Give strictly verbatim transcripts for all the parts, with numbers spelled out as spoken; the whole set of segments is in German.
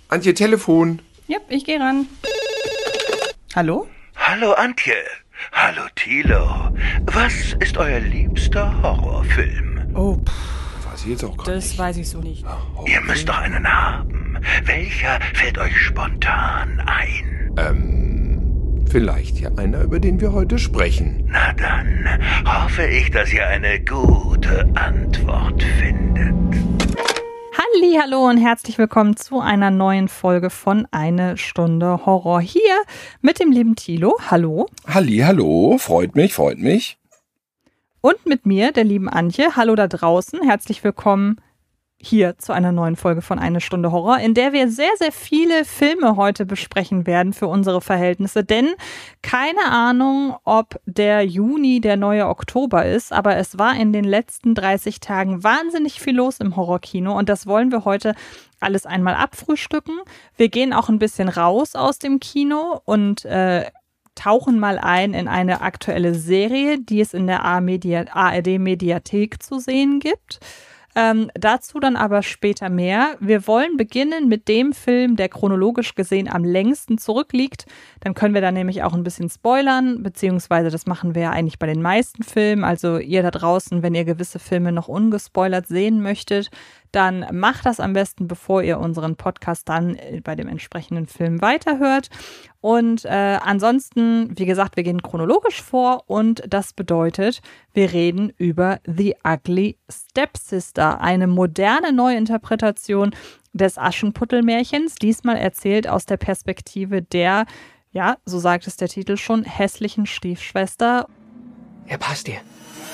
Antje, Telefon. Ja, ich gehe ran. Hallo? Hallo Antje. Hallo Thilo. Was ist euer liebster Horrorfilm? Oh, pff, Weiß ich jetzt auch gar das nicht. weiß ich so nicht. Ihr müsst doch einen haben. Welcher fällt euch spontan ein? Ähm, vielleicht ja einer, über den wir heute sprechen. Na dann hoffe ich, dass ihr eine gute Antwort findet. Halli, hallo und herzlich willkommen zu einer neuen Folge von Eine Stunde Horror. Hier mit dem lieben Thilo. Hallo. Halli, hallo. Freut mich, freut mich. Und mit mir, der lieben Antje. Hallo da draußen. Herzlich willkommen hier zu einer neuen Folge von Eine Stunde Horror, in der wir sehr, sehr viele Filme heute besprechen werden für unsere Verhältnisse. Denn keine Ahnung, ob der Juni der neue Oktober ist, aber es war in den letzten dreißig Tagen wahnsinnig viel los im Horrorkino und das wollen wir heute alles einmal abfrühstücken. Wir gehen auch ein bisschen raus aus dem Kino und äh, tauchen mal ein in eine aktuelle Serie, die es in der A R D-Mediathek zu sehen gibt. Ähm, dazu dann aber später mehr. Wir wollen beginnen mit dem Film, der chronologisch gesehen am längsten zurückliegt. Dann können wir da nämlich auch ein bisschen spoilern, beziehungsweise das machen wir ja eigentlich bei den meisten Filmen. Also ihr da draußen, wenn ihr gewisse Filme noch ungespoilert sehen möchtet, dann macht das am besten, bevor ihr unseren Podcast dann bei dem entsprechenden Film weiterhört. Und äh, ansonsten, wie gesagt, wir gehen chronologisch vor und das bedeutet, wir reden über The Ugly Stepsister, eine moderne Neuinterpretation des Aschenputtel-Märchens, diesmal erzählt aus der Perspektive der, ja, so sagt es der Titel schon, hässlichen Stiefschwester. Er passt dir.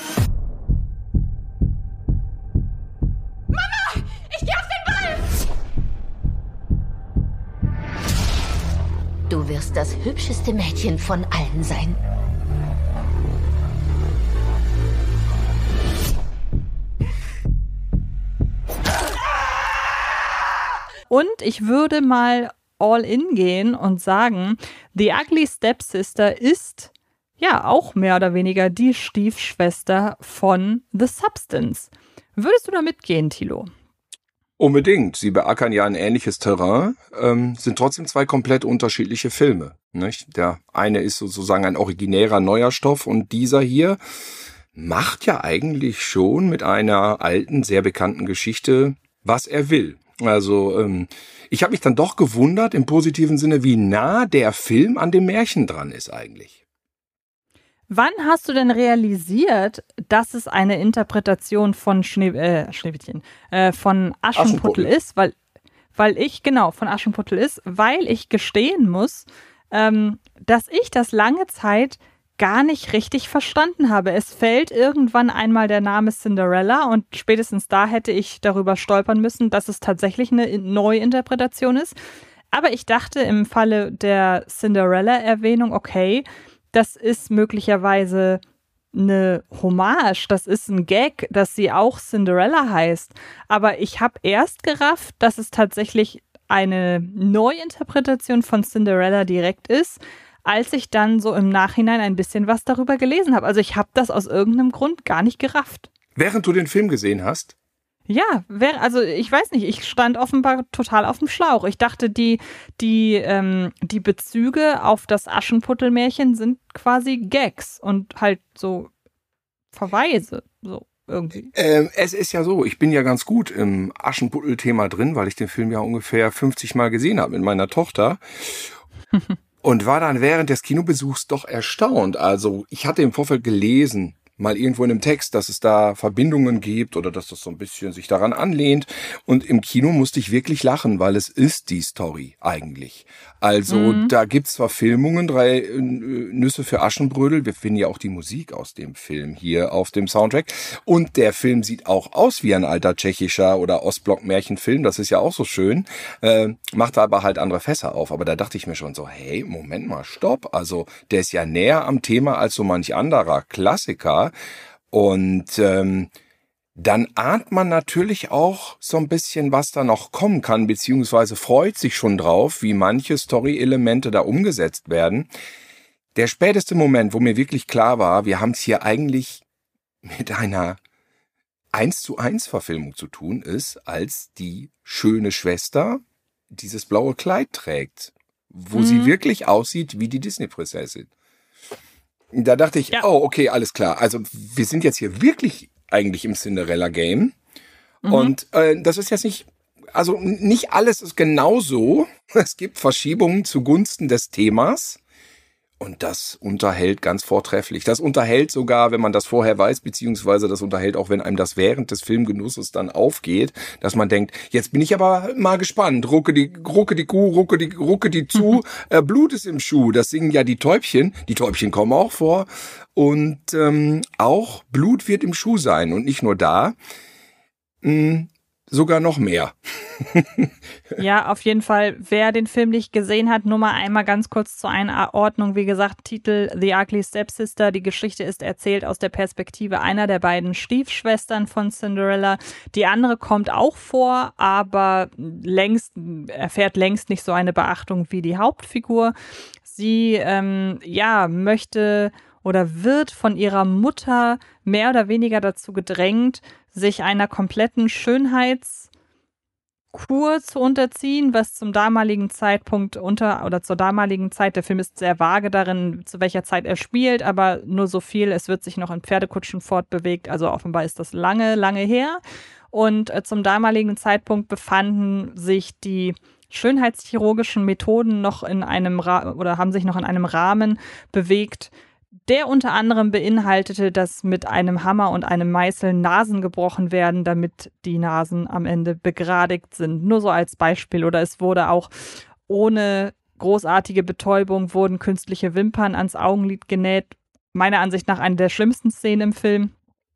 Ich geh auf den Ball! Du wirst das hübscheste Mädchen von allen sein. Und ich würde mal all in gehen und sagen, The Ugly Stepsister ist ja auch mehr oder weniger die Stiefschwester von The Substance. Würdest du da mitgehen, Thilo? Unbedingt. Sie beackern ja ein ähnliches Terrain, ähm, sind trotzdem zwei komplett unterschiedliche Filme. Nicht? Der eine ist sozusagen ein originärer neuer Stoff und dieser hier macht ja eigentlich schon mit einer alten, sehr bekannten Geschichte, was er will. Also ähm, ich habe mich dann doch gewundert, im positiven Sinne, wie nah der Film an dem Märchen dran ist eigentlich. Wann hast du denn realisiert, dass es eine Interpretation von Schnee, äh, Schneewittchen, äh, von Aschenputtel, Aschenputtel ist? Weil, weil ich, genau, von Aschenputtel ist, weil ich gestehen muss, ähm, dass ich das lange Zeit gar nicht richtig verstanden habe. Es fällt irgendwann einmal der Name Cinderella und spätestens da hätte ich darüber stolpern müssen, dass es tatsächlich eine Neuinterpretation ist. Aber ich dachte im Falle der Cinderella-Erwähnung, okay, das ist möglicherweise eine Hommage, das ist ein Gag, dass sie auch Cinderella heißt. Aber ich habe erst gerafft, dass es tatsächlich eine Neuinterpretation von Cinderella direkt ist, als ich dann so im Nachhinein ein bisschen was darüber gelesen habe. Also ich habe das aus irgendeinem Grund gar nicht gerafft. Während du den Film gesehen hast? Ja, wär, also ich weiß nicht, ich stand offenbar total auf dem Schlauch. Ich dachte, die, die, ähm, die Bezüge auf das Aschenputtel-Märchen sind quasi Gags und halt so Verweise, so irgendwie. Ähm, es ist ja so, ich bin ja ganz gut im Aschenputtel-Thema drin, weil ich den Film ja ungefähr fünfzig Mal gesehen habe mit meiner Tochter. Und war dann während des Kinobesuchs doch erstaunt. Also ich hatte im Vorfeld gelesen, mal irgendwo in einem Text, dass es da Verbindungen gibt oder dass das so ein bisschen sich daran anlehnt. Und im Kino musste ich wirklich lachen, weil es ist die Story eigentlich. Also mhm. da gibt's Verfilmungen, drei äh, Nüsse für Aschenbrödel. Wir finden ja auch die Musik aus dem Film hier auf dem Soundtrack. Und der Film sieht auch aus wie ein alter tschechischer oder Ostblock-Märchenfilm. Das ist ja auch so schön. Äh, macht aber halt andere Fässer auf. Aber da dachte ich mir schon so, hey, Moment mal, stopp. Also der ist ja näher am Thema als so manch anderer Klassiker. Und ähm, dann ahnt man natürlich auch so ein bisschen, was da noch kommen kann, beziehungsweise freut sich schon drauf, wie manche Story-Elemente da umgesetzt werden. Der späteste Moment, wo mir wirklich klar war, wir haben es hier eigentlich mit einer eins zu eins Verfilmung zu tun, ist, als die schöne Schwester dieses blaue Kleid trägt, wo Mhm. sie wirklich aussieht wie die Disney-Prinzessin. Da dachte ich, Ja. oh, okay, alles klar. Also wir sind jetzt hier wirklich eigentlich im Cinderella-Game. Mhm. Und äh, das ist jetzt nicht, also nicht alles ist genau so. Es gibt Verschiebungen zugunsten des Themas. Und das unterhält ganz vortrefflich. Das unterhält sogar, wenn man das vorher weiß, beziehungsweise das unterhält auch, wenn einem das während des Filmgenusses dann aufgeht, dass man denkt, jetzt bin ich aber mal gespannt. Rucke die, rucke die Kuh, rucke die, rucke die zu, äh, Blut ist im Schuh. Das singen ja die Täubchen. Die Täubchen kommen auch vor. Und ähm, auch Blut wird im Schuh sein. Und nicht nur da, mh, sogar noch mehr. Ja, auf jeden Fall. Wer den Film nicht gesehen hat, nur mal einmal ganz kurz zur Einordnung. Wie gesagt, Titel The Ugly Stepsister. Die Geschichte ist erzählt aus der Perspektive einer der beiden Stiefschwestern von Cinderella. Die andere kommt auch vor, aber längst erfährt längst nicht so eine Beachtung wie die Hauptfigur. Sie, ähm, ja, möchte oder wird von ihrer Mutter mehr oder weniger dazu gedrängt, sich einer kompletten Schönheits- Kur zu unterziehen, was zum damaligen Zeitpunkt unter oder zur damaligen Zeit, der Film ist sehr vage darin, zu welcher Zeit er spielt, aber nur so viel, es wird sich noch in Pferdekutschen fortbewegt, also offenbar ist das lange, lange her. Und äh, zum damaligen Zeitpunkt befanden sich die schönheitschirurgischen Methoden noch in einem Ra- oder haben sich noch in einem Rahmen bewegt, der unter anderem beinhaltete, dass mit einem Hammer und einem Meißel Nasen gebrochen werden, damit die Nasen am Ende begradigt sind. Nur so als Beispiel. Oder es wurde auch ohne großartige Betäubung wurden künstliche Wimpern ans Augenlid genäht. Meiner Ansicht nach eine der schlimmsten Szenen im Film.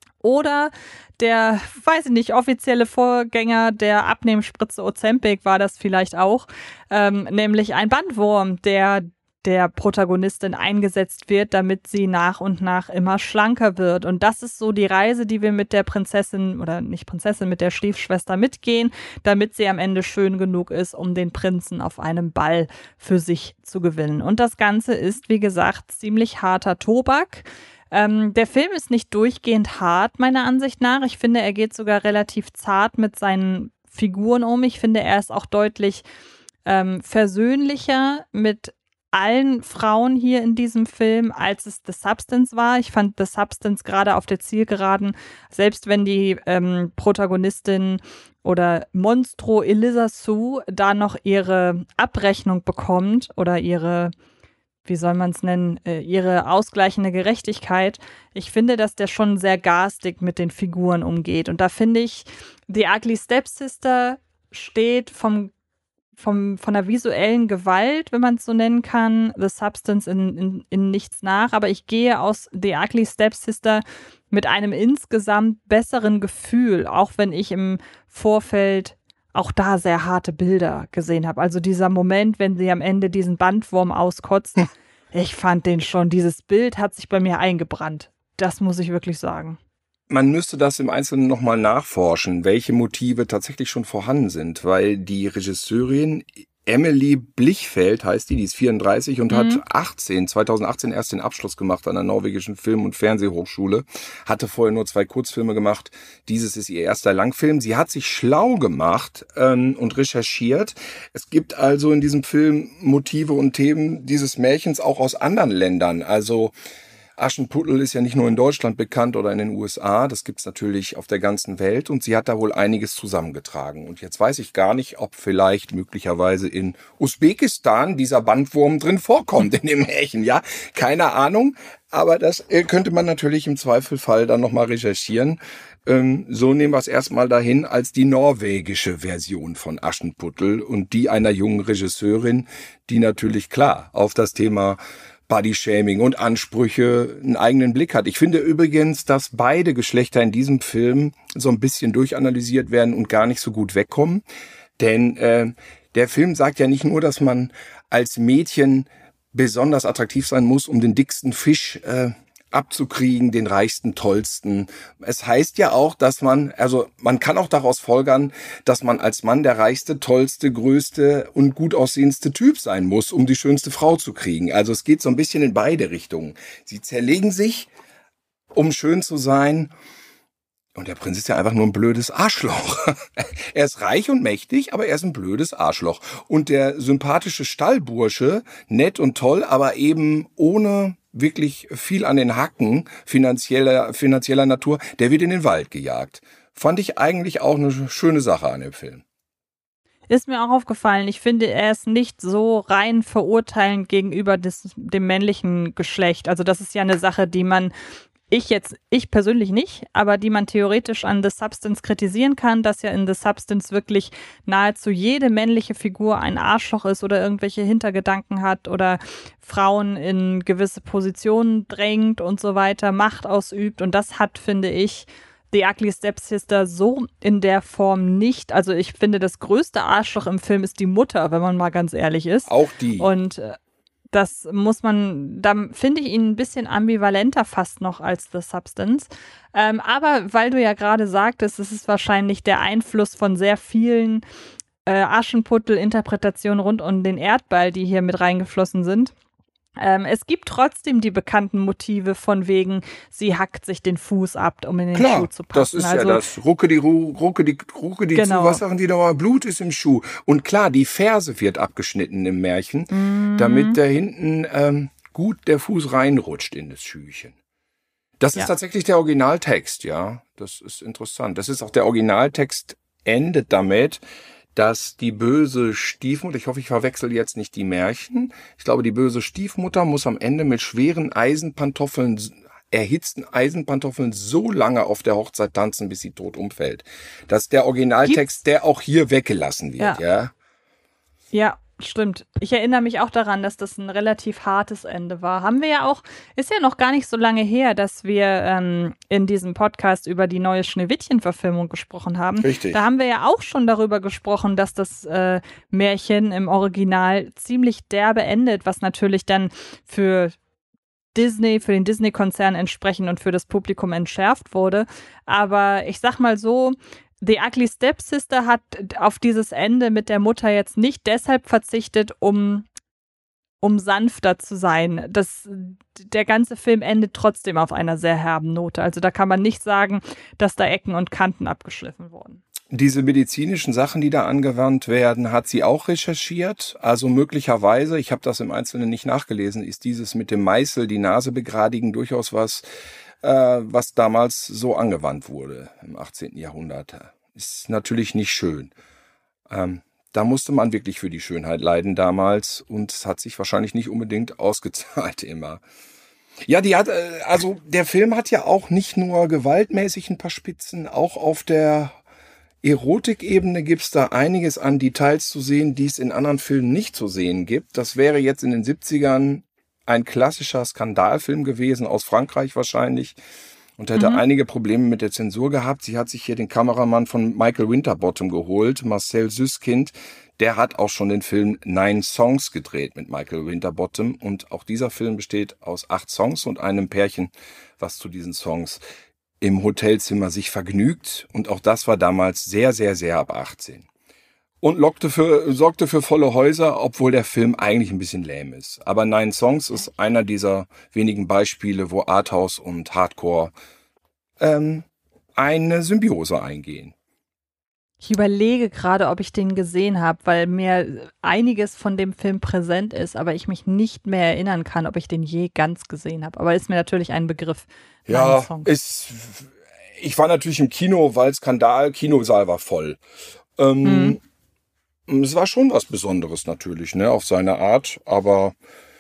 Oder der, weiß ich nicht, offizielle Vorgänger der Abnehmspritze Ozempic war das vielleicht auch, ähm, nämlich ein Bandwurm, der der Protagonistin eingesetzt wird, damit sie nach und nach immer schlanker wird. Und das ist so die Reise, die wir mit der Prinzessin, oder nicht Prinzessin, mit der Stiefschwester mitgehen, damit sie am Ende schön genug ist, um den Prinzen auf einem Ball für sich zu gewinnen. Und das Ganze ist, wie gesagt, ziemlich harter Tobak. Ähm, der Film ist nicht durchgehend hart, meiner Ansicht nach. Ich finde, er geht sogar relativ zart mit seinen Figuren um. Ich finde, er ist auch deutlich ähm, versöhnlicher mit allen Frauen hier in diesem Film, als es The Substance war. Ich fand The Substance gerade auf der Zielgeraden, selbst wenn die ähm, Protagonistin oder Monstro Elisa Sue da noch ihre Abrechnung bekommt oder ihre, wie soll man es nennen, äh, ihre ausgleichende Gerechtigkeit. Ich finde, dass der schon sehr garstig mit den Figuren umgeht. Und da finde ich, The Ugly Stepsister steht vom Vom, von der visuellen Gewalt, wenn man es so nennen kann, The Substance in, in, in nichts nach. Aber ich gehe aus The Ugly Stepsister mit einem insgesamt besseren Gefühl, auch wenn ich im Vorfeld auch da sehr harte Bilder gesehen habe. Also dieser Moment, wenn sie am Ende diesen Bandwurm auskotzt, hm. ich fand den schon, dieses Bild hat sich bei mir eingebrannt. Das muss ich wirklich sagen. Man müsste das im Einzelnen nochmal nachforschen, welche Motive tatsächlich schon vorhanden sind, weil die Regisseurin Emily Blichfeld heißt die, die ist vierunddreißig und mhm. hat achtzehn, zweitausendachtzehn erst den Abschluss gemacht an der norwegischen Film- und Fernsehhochschule, hatte vorher nur zwei Kurzfilme gemacht, dieses ist ihr erster Langfilm. Sie hat sich schlau gemacht ähm, und recherchiert. Es gibt also in diesem Film Motive und Themen dieses Märchens auch aus anderen Ländern, also Aschenputtel ist ja nicht nur in Deutschland bekannt oder in den U S A, das gibt's natürlich auf der ganzen Welt und sie hat da wohl einiges zusammengetragen. Und jetzt weiß ich gar nicht, ob vielleicht möglicherweise in Usbekistan dieser Bandwurm drin vorkommt in dem Märchen, ja, keine Ahnung, aber das könnte man natürlich im Zweifelfall dann nochmal recherchieren. Ähm, so nehmen wir es erstmal dahin als die norwegische Version von Aschenputtel und die einer jungen Regisseurin, die natürlich klar auf das Thema Bodyshaming und Ansprüche einen eigenen Blick hat. Ich finde übrigens, dass beide Geschlechter in diesem Film so ein bisschen durchanalysiert werden und gar nicht so gut wegkommen. Denn äh, der Film sagt ja nicht nur, dass man als Mädchen besonders attraktiv sein muss, um den dicksten Fisch äh, abzukriegen, den reichsten, tollsten. Es heißt ja auch, dass man, also man kann auch daraus folgern, dass man als Mann der reichste, tollste, größte und gut aussehendste Typ sein muss, um die schönste Frau zu kriegen. Also es geht so ein bisschen in beide Richtungen. Sie zerlegen sich, um schön zu sein. Und der Prinz ist ja einfach nur ein blödes Arschloch. Er ist reich und mächtig, aber er ist ein blödes Arschloch. Und der sympathische Stallbursche, nett und toll, aber eben ohne wirklich viel an den Hacken finanzieller, finanzieller Natur, der wird in den Wald gejagt. Fand ich eigentlich auch eine schöne Sache an dem Film. Ist mir auch aufgefallen. Ich finde, er ist nicht so rein verurteilend gegenüber des, dem männlichen Geschlecht. Also das ist ja eine Sache, die man Ich jetzt, ich persönlich nicht, aber die man theoretisch an The Substance kritisieren kann, dass ja in The Substance wirklich nahezu jede männliche Figur ein Arschloch ist oder irgendwelche Hintergedanken hat oder Frauen in gewisse Positionen drängt und so weiter, Macht ausübt. Und das hat, finde ich, The Ugly Stepsister so in der Form nicht. Also ich finde, das größte Arschloch im Film ist die Mutter, wenn man mal ganz ehrlich ist. Auch die. Und das muss man, da finde ich ihn ein bisschen ambivalenter fast noch als The Substance. Ähm, aber weil du ja gerade sagtest, es ist wahrscheinlich der Einfluss von sehr vielen äh, Aschenputtel-Interpretationen rund um den Erdball, die hier mit reingeflossen sind. Ähm, es gibt trotzdem die bekannten Motive von wegen, sie hackt sich den Fuß ab, um in den Klar, Schuh zu passen. Das ist also, ja das Rucke die Ru, Rucke die, Rucke die genau. zu, was sagen die da? Blut ist im Schuh. Und klar, die Ferse wird abgeschnitten im Märchen, mhm. damit da hinten ähm, gut der Fuß reinrutscht in das Schüchen. Das ist ja. tatsächlich der Originaltext, ja. Das ist interessant. Das ist auch der Originaltext, endet damit, dass die böse Stiefmutter, ich hoffe, ich verwechsel jetzt nicht die Märchen, ich glaube, die böse Stiefmutter muss am Ende mit schweren Eisenpantoffeln, erhitzten Eisenpantoffeln so lange auf der Hochzeit tanzen, bis sie tot umfällt. Das ist der Originaltext, der auch hier weggelassen wird, ja. Ja, ja stimmt. Ich erinnere mich auch daran, dass das ein relativ hartes Ende war. Haben wir ja auch, ist ja noch gar nicht so lange her, dass wir ähm, in diesem Podcast über die neue Schneewittchen-Verfilmung gesprochen haben. Richtig. Da haben wir ja auch schon darüber gesprochen, dass das äh, Märchen im Original ziemlich derbe endet, was natürlich dann für Disney, für den Disney-Konzern entsprechend und für das Publikum entschärft wurde. Aber ich sag mal so, The Ugly Stepsister hat auf dieses Ende mit der Mutter jetzt nicht deshalb verzichtet, um, um sanfter zu sein. Das, der ganze Film endet trotzdem auf einer sehr herben Note. Also da kann man nicht sagen, dass da Ecken und Kanten abgeschliffen wurden. Diese medizinischen Sachen, die da angewandt werden, hat sie auch recherchiert. Also möglicherweise, ich habe das im Einzelnen nicht nachgelesen, ist dieses mit dem Meißel die Nase begradigen durchaus was, äh, was damals so angewandt wurde im achtzehnten Jahrhundert. Ist natürlich nicht schön. Ähm, da musste man wirklich für die Schönheit leiden damals und es hat sich wahrscheinlich nicht unbedingt ausgezahlt immer. Ja, die hat, also der Film hat ja auch nicht nur gewaltmäßig ein paar Spitzen, auch auf der Erotikebene gibt's da einiges an Details zu sehen, die es in anderen Filmen nicht zu sehen gibt. Das wäre jetzt in den siebzigern ein klassischer Skandalfilm gewesen, aus Frankreich wahrscheinlich, und hätte mhm. einige Probleme mit der Zensur gehabt. Sie hat sich hier den Kameramann von Michael Winterbottom geholt, Marcel Süskind. Der hat auch schon den Film Nine Songs gedreht mit Michael Winterbottom. Und auch dieser Film besteht aus acht Songs und einem Pärchen, was zu diesen Songs im Hotelzimmer sich vergnügt. Und auch das war damals sehr, sehr, sehr ab achtzehn. Und lockte für, sorgte für volle Häuser, obwohl der Film eigentlich ein bisschen lähm ist. Aber Nine Songs ist einer dieser wenigen Beispiele, wo Arthouse und Hardcore ähm, eine Symbiose eingehen. Ich überlege gerade, ob ich den gesehen habe, weil mir einiges von dem Film präsent ist, aber ich mich nicht mehr erinnern kann, ob ich den je ganz gesehen habe. Aber ist mir natürlich ein Begriff. Ja, ist, ich war natürlich im Kino, weil Skandal, Kinosaal war voll. Ähm, hm. Es war schon was Besonderes natürlich, ne, auf seine Art, aber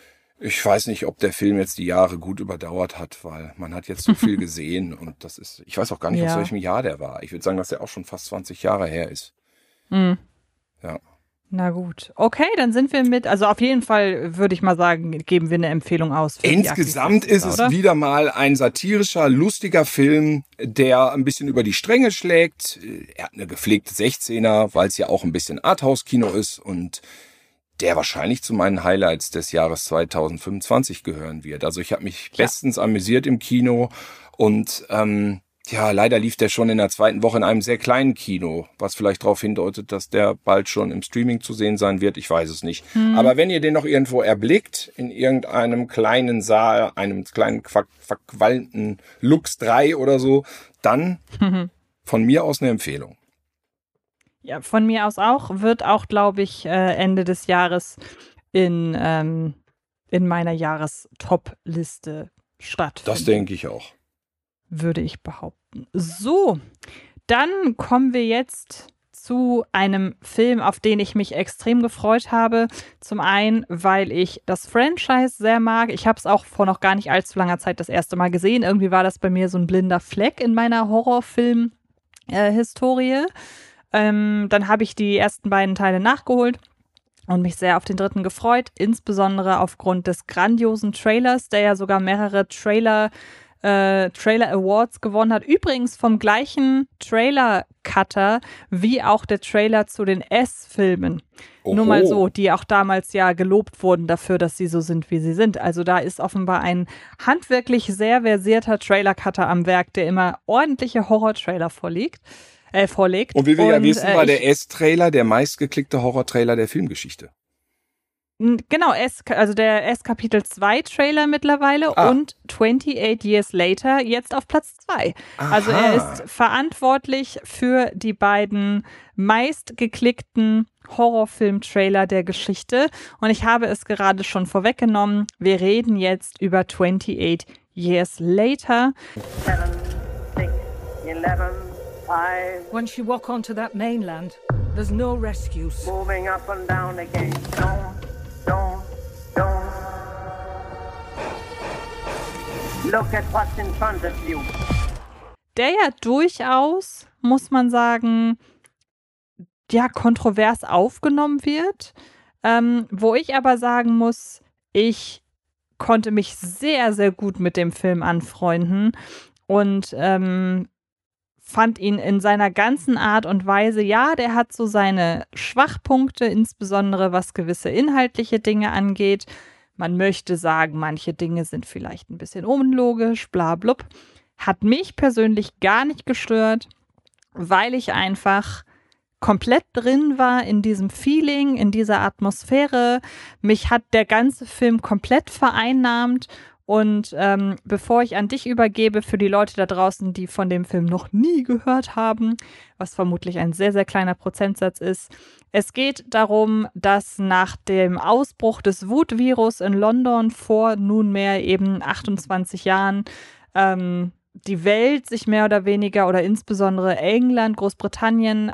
ich weiß nicht, ob der Film jetzt die Jahre gut überdauert hat, weil man hat jetzt so viel gesehen und das ist, ich weiß auch gar nicht, ja. aus welchem Jahr der war. Ich würde sagen, dass der auch schon fast zwanzig Jahre her ist. Mhm. Ja. Na gut. Okay, dann sind wir mit, also auf jeden Fall würde ich mal sagen, geben wir eine Empfehlung aus. Für Insgesamt ist es oder? wieder mal ein satirischer, lustiger Film, der ein bisschen über die Stränge schlägt. Er hat eine gepflegte sechzehner, weil es ja auch ein bisschen Arthouse-Kino ist und der wahrscheinlich zu meinen Highlights des Jahres zweitausendfünfundzwanzig gehören wird. Also ich habe mich ja. bestens amüsiert im Kino und ähm, Tja, leider lief der schon in der zweiten Woche in einem sehr kleinen Kino, was vielleicht darauf hindeutet, dass der bald schon im Streaming zu sehen sein wird. Ich weiß es nicht. Hm. Aber wenn ihr den noch irgendwo erblickt, in irgendeinem kleinen Saal, einem kleinen verk- verqualmten Lux drei oder so, dann mhm. von mir aus eine Empfehlung. Ja, von mir aus auch. Wird auch, glaube ich, Ende des Jahres in, ähm, in meiner Jahrestop-Liste stattfinden. Das denke ich auch. Würde ich behaupten. So, dann kommen wir jetzt zu einem Film, auf den ich mich extrem gefreut habe. Zum einen, weil ich das Franchise sehr mag. Ich habe es auch vor noch gar nicht allzu langer Zeit das erste Mal gesehen. Irgendwie war das bei mir so ein blinder Fleck in meiner Horrorfilm-Historie. Ähm, dann habe ich die ersten beiden Teile nachgeholt und mich sehr auf den dritten gefreut. Insbesondere aufgrund des grandiosen Trailers, der ja sogar mehrere Trailer Äh, Trailer Awards gewonnen hat. Übrigens vom gleichen Trailer-Cutter wie auch der Trailer zu den S-Filmen. Oho. Nur mal so, die auch damals ja gelobt wurden dafür, dass sie so sind, wie sie sind. Also da ist offenbar ein handwerklich sehr versierter Trailer-Cutter am Werk, der immer ordentliche Horror-Trailer vorlegt. Äh, vorlegt. Und wie wir ja wissen, äh, war der S-Trailer der meistgeklickte Horror-Trailer der Filmgeschichte. Genau, S, also der S Kapitel zwei Trailer mittlerweile ah. und twenty-eight Years Later jetzt auf Platz zwei. Also er ist verantwortlich für die beiden meistgeklickten Horrorfilm-Trailer der Geschichte. Und ich habe es gerade schon vorweggenommen. Wir reden jetzt über twenty-eight Years Later. Seven, six, eleven, five. Once you walk onto that mainland, there's no rescues. Moving up and down again. Don't, don't, don't. Look at what's in front of you. Der ja durchaus, muss man sagen, ja, kontrovers aufgenommen wird. Ähm, wo ich aber sagen muss, ich konnte mich sehr, sehr gut mit dem Film anfreunden und ähm, fand ihn in seiner ganzen Art und Weise, ja, der hat so seine Schwachpunkte, insbesondere was gewisse inhaltliche Dinge angeht. Man möchte sagen, manche Dinge sind vielleicht ein bisschen unlogisch, bla blub. Hat mich persönlich gar nicht gestört, weil ich einfach komplett drin war in diesem Feeling, in dieser Atmosphäre. Mich hat der ganze Film komplett vereinnahmt. Und ähm, bevor ich an dich übergebe, für die Leute da draußen, die von dem Film noch nie gehört haben, was vermutlich ein sehr, sehr kleiner Prozentsatz ist, es geht darum, dass nach dem Ausbruch des Wut-Virus in London vor nunmehr eben achtundzwanzig Jahren ähm, die Welt sich mehr oder weniger oder insbesondere England, Großbritannien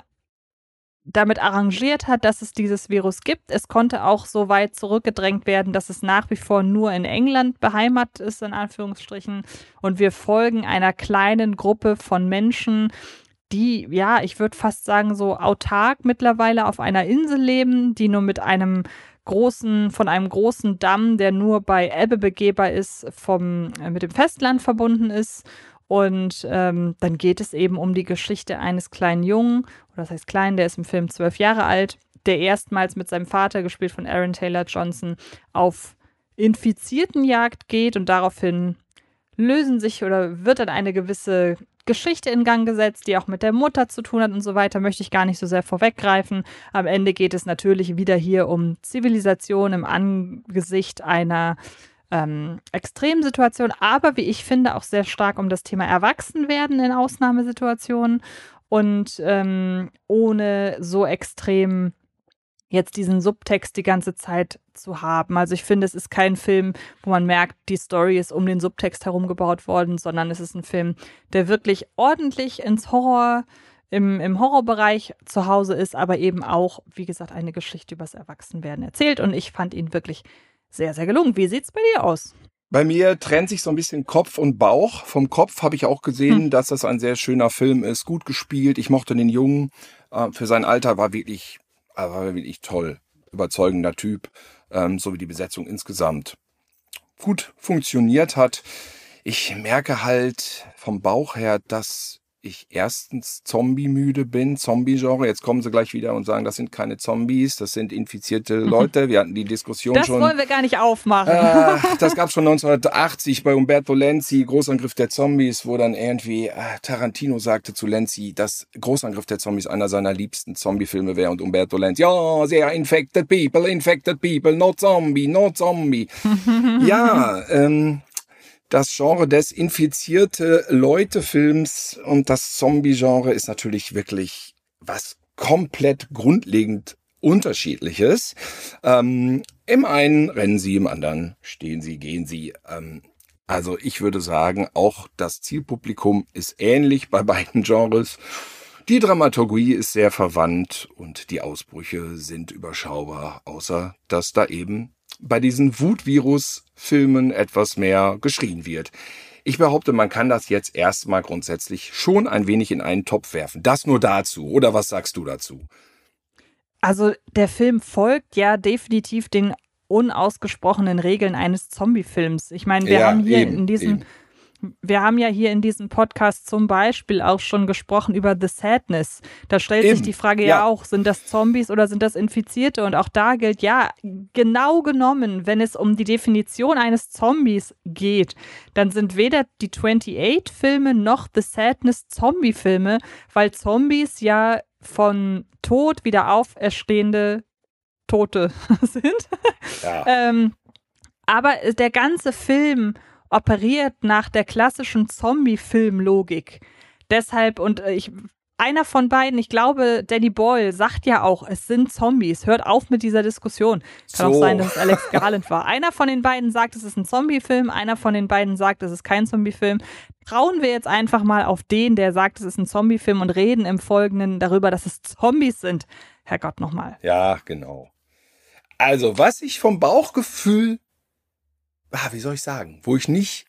damit arrangiert hat, dass es dieses Virus gibt. Es konnte auch so weit zurückgedrängt werden, dass es nach wie vor nur in England beheimatet ist, in Anführungsstrichen. Und wir folgen einer kleinen Gruppe von Menschen, die, ja, ich würde fast sagen, so autark mittlerweile auf einer Insel leben, die nur mit einem großen, von einem großen Damm, der nur bei Ebbe begehbar ist, vom, äh, mit dem Festland verbunden ist. Und ähm, dann geht es eben um die Geschichte eines kleinen Jungen, oder das heißt klein, der ist im Film zwölf Jahre alt, der erstmals mit seinem Vater, gespielt von Aaron Taylor Johnson, auf Infiziertenjagd geht und daraufhin lösen sich oder wird dann eine gewisse Geschichte in Gang gesetzt, die auch mit der Mutter zu tun hat und so weiter, möchte ich gar nicht so sehr vorweggreifen. Am Ende geht es natürlich wieder hier um Zivilisation im Angesicht einer Ähm, Extremsituation, aber wie ich finde auch sehr stark um das Thema Erwachsenwerden in Ausnahmesituationen und ähm, ohne so extrem jetzt diesen Subtext die ganze Zeit zu haben. Also ich finde, es ist kein Film, wo man merkt, die Story ist um den Subtext herum gebaut worden, sondern es ist ein Film, der wirklich ordentlich ins Horror, im, im Horrorbereich zu Hause ist, aber eben auch, wie gesagt, eine Geschichte übers Erwachsenwerden erzählt und ich fand ihn wirklich sehr, sehr gelungen. Wie sieht's bei dir aus? Bei mir trennt sich so ein bisschen Kopf und Bauch. Vom Kopf habe ich auch gesehen, hm. dass das ein sehr schöner Film ist, gut gespielt. Ich mochte den Jungen. Äh, für sein Alter war wirklich, äh, war wirklich toll. Überzeugender Typ, ähm, so wie die Besetzung insgesamt gut funktioniert hat. Ich merke halt vom Bauch her, dass ich erstens Zombie-müde bin, Zombie-Genre. Jetzt kommen sie gleich wieder und sagen, das sind keine Zombies, das sind infizierte Leute. Wir hatten die Diskussion das schon. Das wollen wir gar nicht aufmachen. Äh, das gab es schon neunzehnhundertachtzig bei Umberto Lenzi, Großangriff der Zombies, wo dann irgendwie äh, Tarantino sagte zu Lenzi, dass Großangriff der Zombies einer seiner liebsten Zombie-Filme wäre und Umberto Lenzi, ja, sehr infected people, infected people, no zombie, no zombie. ja, ähm, das Genre des infizierte Leute-Films und das Zombie-Genre ist natürlich wirklich was komplett grundlegend Unterschiedliches. Ähm, im einen rennen sie, im anderen stehen sie, gehen sie. Ähm, also ich würde sagen, auch das Zielpublikum ist ähnlich bei beiden Genres. Die Dramaturgie ist sehr verwandt und die Ausbrüche sind überschaubar, außer dass da eben bei diesen Wutvirus-Filmen etwas mehr geschrien wird. Ich behaupte, man kann das jetzt erstmal grundsätzlich schon ein wenig in einen Topf werfen. Das nur dazu. Oder was sagst du dazu? Also der Film folgt ja definitiv den unausgesprochenen Regeln eines Zombie-Films. Ich meine, wir ja, haben hier eben, in diesem eben. Wir haben ja hier in diesem Podcast zum Beispiel auch schon gesprochen über The Sadness. Da stellt Eben. sich die Frage ja. ja auch, sind das Zombies oder sind das Infizierte? Und auch da gilt ja, genau genommen, wenn es um die Definition eines Zombies geht, dann sind weder die achtundzwanzig-Filme noch The Sadness Zombie-Filme, weil Zombies ja von Tod wieder auferstehende Tote sind. Ja. ähm, aber der ganze Film operiert nach der klassischen Zombie-Film-Logik. Deshalb, und ich, einer von beiden, ich glaube, Danny Boyle sagt ja auch, es sind Zombies. Hört auf mit dieser Diskussion. Kann so. auch sein, dass es Alex Garland war. Einer von den beiden sagt, es ist ein Zombie-Film, einer von den beiden sagt, es ist kein Zombie-Film. Trauen wir jetzt einfach mal auf den, der sagt, es ist ein Zombie-Film und reden im Folgenden darüber, dass es Zombies sind. Herrgott, nochmal. Ja, genau. Also, was ich vom Bauchgefühl Ah, wie soll ich sagen, wo ich nicht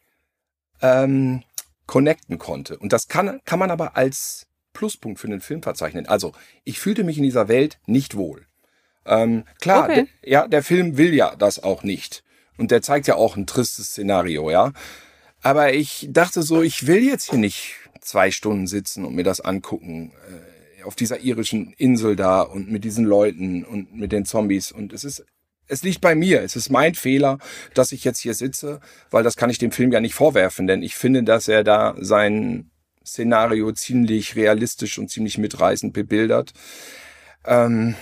ähm, connecten konnte. Und das kann, kann man aber als Pluspunkt für den Film verzeichnen. Also, ich fühlte mich in dieser Welt nicht wohl. Ähm, klar, okay. de, ja, der Film will ja das auch nicht. Und der zeigt ja auch ein tristes Szenario, ja. Aber ich dachte so, ich will jetzt hier nicht zwei Stunden sitzen und mir das angucken, äh, auf dieser irischen Insel da und mit diesen Leuten und mit den Zombies. Und es ist Es liegt bei mir. Es ist mein Fehler, dass ich jetzt hier sitze, weil das kann ich dem Film ja nicht vorwerfen, denn ich finde, dass er da sein Szenario ziemlich realistisch und ziemlich mitreißend bebildert. Ähm,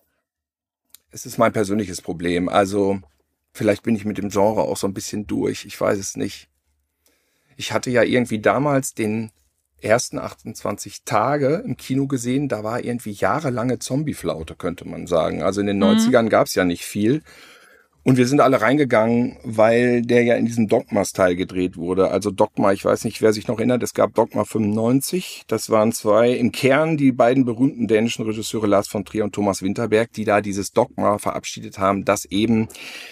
es ist mein persönliches Problem. Also vielleicht bin ich mit dem Genre auch so ein bisschen durch. Ich weiß es nicht. Ich hatte ja irgendwie damals den ersten achtundzwanzig Tage im Kino gesehen, da war irgendwie jahrelange Zombie-Flaute, könnte man sagen. Also in den mhm. neunzigern gab es ja nicht viel. Und wir sind alle reingegangen, weil der ja in diesem Dogma-Style gedreht wurde. Also Dogma, ich weiß nicht, wer sich noch erinnert, es gab Dogma fünfundneunzig. Das waren zwei, im Kern die beiden berühmten dänischen Regisseure Lars von Trier und Thomas Winterberg, die da dieses Dogma verabschiedet haben, dass eben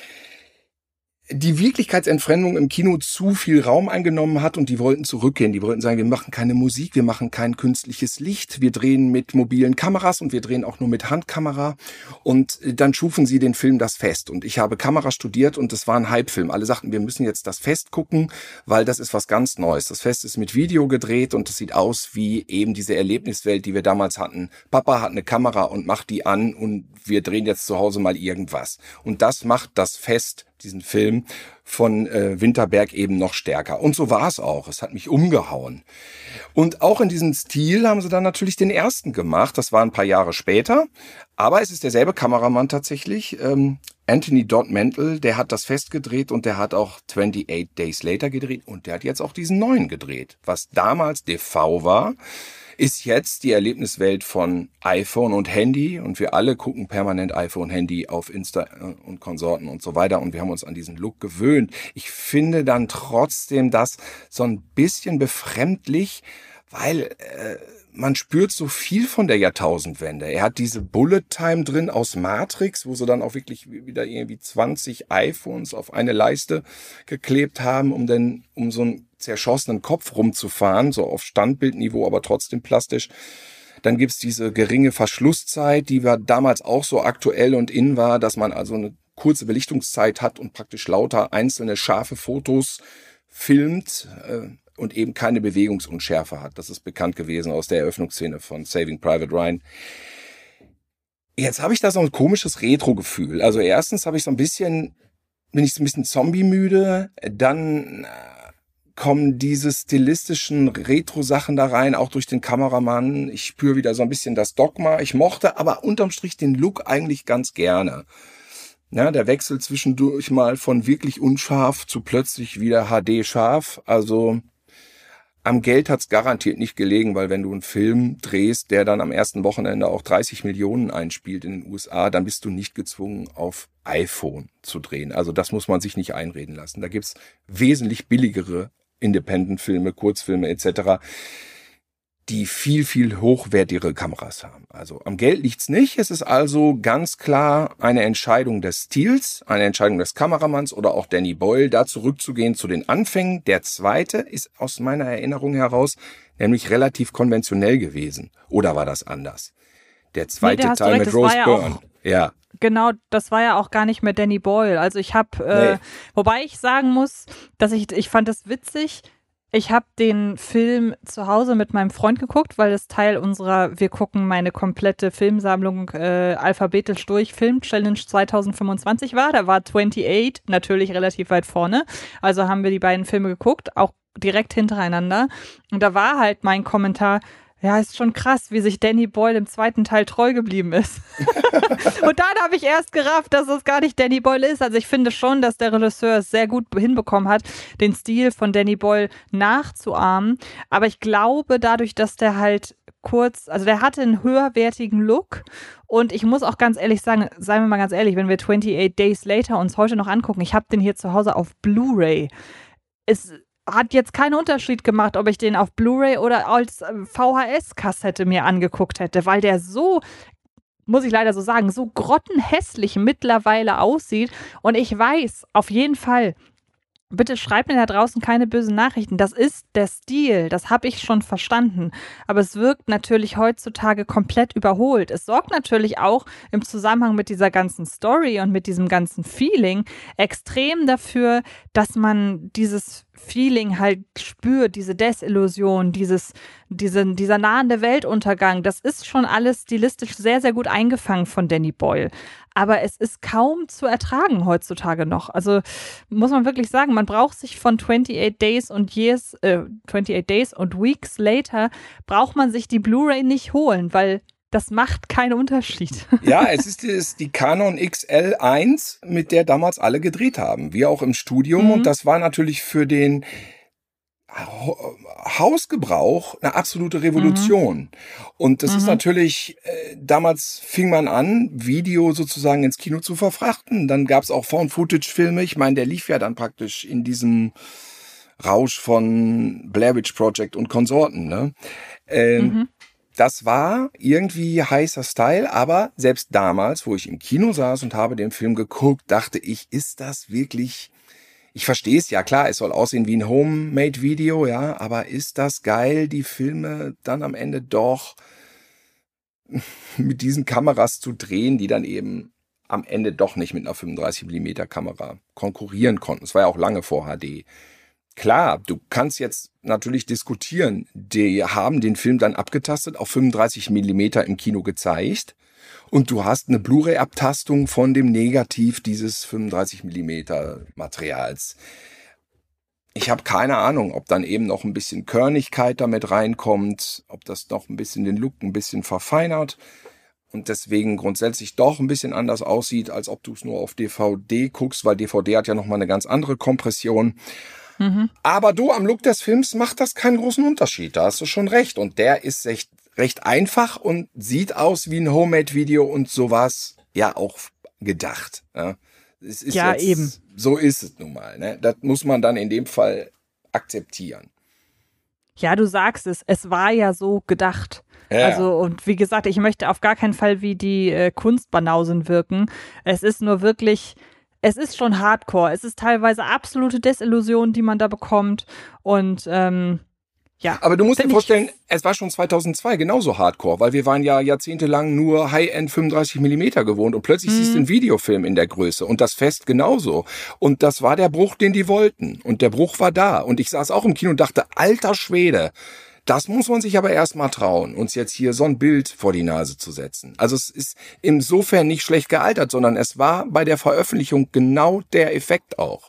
die Wirklichkeitsentfremdung im Kino zu viel Raum eingenommen hat und die wollten zurückgehen. Die wollten sagen, wir machen keine Musik, wir machen kein künstliches Licht, wir drehen mit mobilen Kameras und wir drehen auch nur mit Handkamera. Und dann schufen sie den Film Das Fest. Und ich habe Kamera studiert und es war ein Hypefilm. Alle sagten, wir müssen jetzt Das Fest gucken, weil das ist was ganz Neues. Das Fest ist mit Video gedreht und es sieht aus wie eben diese Erlebniswelt, die wir damals hatten. Papa hat eine Kamera und macht die an und wir drehen jetzt zu Hause mal irgendwas. Und das macht Das Fest, diesen Film von äh, Winterberg eben noch stärker. Und so war es auch. Es hat mich umgehauen. Und auch in diesem Stil haben sie dann natürlich den ersten gemacht. Das war ein paar Jahre später. Aber es ist derselbe Kameramann tatsächlich. Ähm, Anthony Dodd Mantle, der hat Das Fest gedreht und der hat auch twenty-eight Days Later gedreht. Und der hat jetzt auch diesen neuen gedreht. Was damals D V war, ist jetzt die Erlebniswelt von iPhone und Handy und wir alle gucken permanent iPhone, Handy auf Insta und Konsorten und so weiter und wir haben uns an diesen Look gewöhnt. Ich finde dann trotzdem das so ein bisschen befremdlich, weil äh, man spürt so viel von der Jahrtausendwende. Er hat diese Bullet Time drin aus Matrix, wo sie dann auch wirklich wieder irgendwie zwanzig iPhones auf eine Leiste geklebt haben, um dann um so einen zerschossenen Kopf rumzufahren, so auf Standbildniveau, aber trotzdem plastisch. Dann gibt's diese geringe Verschlusszeit, die war damals auch so aktuell und in war, dass man also eine kurze Belichtungszeit hat und praktisch lauter einzelne scharfe Fotos filmt. und eben keine Bewegungsunschärfe hat. Das ist bekannt gewesen aus der Eröffnungsszene von Saving Private Ryan. Jetzt habe ich da so ein komisches Retro-Gefühl. Also erstens habe ich so ein bisschen, bin ich so ein bisschen zombie-müde, dann kommen diese stilistischen Retro-Sachen da rein, auch durch den Kameramann. Ich spüre wieder so ein bisschen das Dogma. Ich mochte aber unterm Strich den Look eigentlich ganz gerne. Ja, der Wechsel zwischendurch mal von wirklich unscharf zu plötzlich wieder H D scharf. Also am Geld hat's garantiert nicht gelegen, weil wenn du einen Film drehst, der dann am ersten Wochenende auch dreißig Millionen einspielt in den U S A, dann bist du nicht gezwungen, auf iPhone zu drehen. Also das muss man sich nicht einreden lassen. Da gibt's wesentlich billigere Independent-Filme, Kurzfilme et cetera, die viel, viel hochwertigere Kameras haben. Also am Geld liegt's nicht. Es ist also ganz klar eine Entscheidung des Stils, eine Entscheidung des Kameramanns oder auch Danny Boyle, da zurückzugehen zu den Anfängen. Der zweite ist aus meiner Erinnerung heraus nämlich relativ konventionell gewesen. Oder war das anders? Der zweite nee, Teil mit Rose Byrne. Ja. Genau, das war ja auch gar nicht mehr Danny Boyle. Also ich habe, äh, nee. wobei ich sagen muss, dass ich, ich fand es witzig. Ich habe den Film zu Hause mit meinem Freund geguckt, weil es Teil unserer Wir gucken meine komplette Filmsammlung äh, alphabetisch durch Film-Challenge zwanzig fünfundzwanzig war. Da war achtundzwanzig natürlich relativ weit vorne. Also haben wir die beiden Filme geguckt, auch direkt hintereinander. Und da war halt mein Kommentar, ja, ist schon krass, wie sich Danny Boyle im zweiten Teil treu geblieben ist. Und dann habe ich erst gerafft, dass es gar nicht Danny Boyle ist. Also ich finde schon, dass der Regisseur es sehr gut hinbekommen hat, den Stil von Danny Boyle nachzuahmen. Aber ich glaube, dadurch, dass der halt kurz, also der hatte einen höherwertigen Look. Und ich muss auch ganz ehrlich sagen, seien wir mal ganz ehrlich, wenn wir achtundachtzig Days Later uns heute noch angucken, ich habe den hier zu Hause auf Blu-ray. Es hat jetzt keinen Unterschied gemacht, ob ich den auf Blu-ray oder als V H S-Kassette mir angeguckt hätte, weil der so, muss ich leider so sagen, so grottenhässlich mittlerweile aussieht. Und ich weiß auf jeden Fall, bitte schreibt mir da draußen keine bösen Nachrichten. Das ist der Stil, das habe ich schon verstanden. Aber es wirkt natürlich heutzutage komplett überholt. Es sorgt natürlich auch im Zusammenhang mit dieser ganzen Story und mit diesem ganzen Feeling extrem dafür, dass man dieses Feeling halt spürt, diese Desillusion, dieses, diese, dieser nahende Weltuntergang. Das ist schon alles stilistisch sehr, sehr gut eingefangen von Danny Boyle. Aber es ist kaum zu ertragen heutzutage noch. Also muss man wirklich sagen, man braucht sich von achtundachtzig Days und Years, äh, achtundachtzig Days und Weeks Later, braucht man sich die Blu-ray nicht holen, weil das macht keinen Unterschied. Ja, es ist, es ist die Canon X L eins, mit der damals alle gedreht haben. Wir auch im Studium. Mhm. Und das war natürlich für den Hausgebrauch eine absolute Revolution. Mhm. Und das mhm. ist natürlich, äh, damals fing man an, Video sozusagen ins Kino zu verfrachten. Dann gab es auch Found-Footage-Filme. Ich meine, der lief ja dann praktisch in diesem Rausch von Blair Witch Project und Konsorten. Ne? Ähm, mhm. Das war irgendwie heißer Style, aber selbst damals, wo ich im Kino saß und habe den Film geguckt, dachte ich, ist das wirklich... Ich verstehe es ja, klar, es soll aussehen wie ein Homemade-Video, ja, aber ist das geil, die Filme dann am Ende doch mit diesen Kameras zu drehen, die dann eben am Ende doch nicht mit einer fünfunddreißig Millimeter Kamera konkurrieren konnten. Es war ja auch lange vor H D. Klar, du kannst jetzt natürlich diskutieren, die haben den Film dann abgetastet, auf fünfunddreißig Millimeter im Kino gezeigt. Und du hast eine Blu-ray-Abtastung von dem Negativ dieses fünfunddreißig Millimeter Materials. Ich habe keine Ahnung, ob dann eben noch ein bisschen Körnigkeit damit reinkommt, ob das noch ein bisschen den Look ein bisschen verfeinert und deswegen grundsätzlich doch ein bisschen anders aussieht, als ob du es nur auf D V D guckst, weil D V D hat ja nochmal eine ganz andere Kompression. Mhm. Aber du, am Look des Films macht das keinen großen Unterschied, da hast du schon recht. Und der ist echt recht einfach und sieht aus wie ein Homemade-Video und sowas ja auch gedacht. Ja, es ist ja jetzt, eben. So ist es nun mal. Ne? Das muss man dann in dem Fall akzeptieren. Ja, du sagst es, es war ja so gedacht. Ja. Also, und wie gesagt, ich möchte auf gar keinen Fall wie die äh, Kunstbanausen wirken. Es ist nur wirklich... Es ist schon Hardcore. Es ist teilweise absolute Desillusion, die man da bekommt. Und ähm, ja. Aber du musst Find dir vorstellen, ich, es war schon zweitausendzwei genauso hardcore, weil wir waren ja jahrzehntelang nur High-End fünfunddreißig Millimeter gewohnt und plötzlich Mhm. siehst du einen Videofilm in der Größe und das Fest genauso. Und das war der Bruch, den die wollten. Und der Bruch war da. Und ich saß auch im Kino und dachte, alter Schwede, das muss man sich aber erst mal trauen, uns jetzt hier so ein Bild vor die Nase zu setzen. Also es ist insofern nicht schlecht gealtert, sondern es war bei der Veröffentlichung genau der Effekt auch.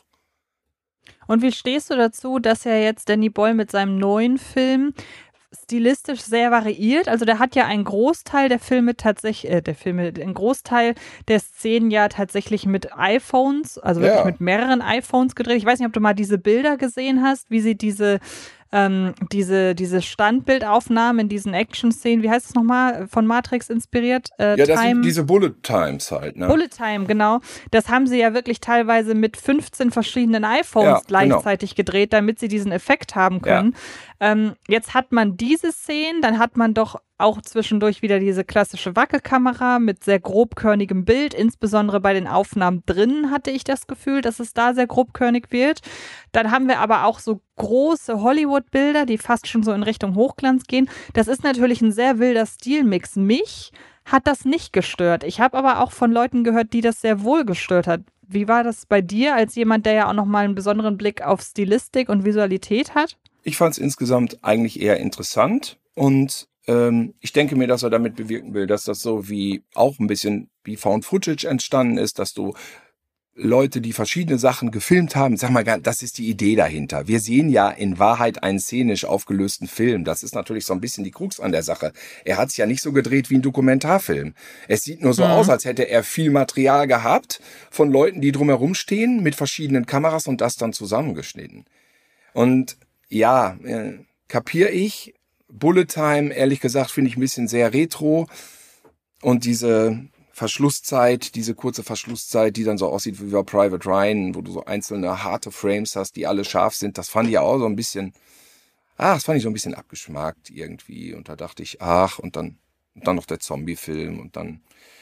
Und wie stehst du dazu, dass ja jetzt Danny Boyle mit seinem neuen Film stilistisch sehr variiert? Also der hat ja einen Großteil der Filme tatsächlich, äh, der Filme, einen Großteil der Szenen ja tatsächlich mit iPhones, also wirklich Ja. mit mehreren iPhones gedreht. Ich weiß nicht, ob du mal diese Bilder gesehen hast, wie sie diese ähm, diese diese Standbildaufnahmen in diesen Action-Szenen, wie heißt es nochmal, von Matrix inspiriert? Äh, Ja, das Time. sind diese Bullet Times halt, ne? Bullet Time, genau. Das haben sie ja wirklich teilweise mit fünfzehn verschiedenen iPhones Ja, genau. gleichzeitig gedreht, damit sie diesen Effekt haben können. Ähm, jetzt hat man diese Szenen, dann hat man doch auch zwischendurch wieder diese klassische Wackelkamera mit sehr grobkörnigem Bild. Insbesondere bei den Aufnahmen drinnen hatte ich das Gefühl, dass es da sehr grobkörnig wird. Dann haben wir aber auch so große Hollywood-Bilder, die fast schon so in Richtung Hochglanz gehen. Das ist natürlich ein sehr wilder Stilmix. Mich hat das nicht gestört. Ich habe aber auch von Leuten gehört, die das sehr wohl gestört hat. Wie war das bei dir, als jemand, der ja auch nochmal einen besonderen Blick auf Stilistik und Visualität hat? Ich fand es insgesamt eigentlich eher interessant und ähm, ich denke mir, dass er damit bewirken will, dass das so wie auch ein bisschen wie Found Footage entstanden ist, dass du Leute, die verschiedene Sachen gefilmt haben, sag mal, das ist die Idee dahinter. Wir sehen ja in Wahrheit einen szenisch aufgelösten Film. Das ist natürlich so ein bisschen die Krux an der Sache. Er hat es ja nicht so gedreht wie ein Dokumentarfilm. Es sieht nur so Mhm. aus, als hätte er viel Material gehabt von Leuten, die drumherum stehen, mit verschiedenen Kameras und das dann zusammengeschnitten. Und ja, äh, kapier ich. Bullet Time, ehrlich gesagt, finde ich ein bisschen sehr retro. Und diese Verschlusszeit, diese kurze Verschlusszeit, die dann so aussieht wie bei Private Ryan, wo du so einzelne harte Frames hast, die alle scharf sind, das fand ich auch so ein bisschen, ah, das fand ich so ein bisschen abgeschmackt irgendwie. Und da dachte ich, ach, und dann, und dann noch der Zombie-Film und dann,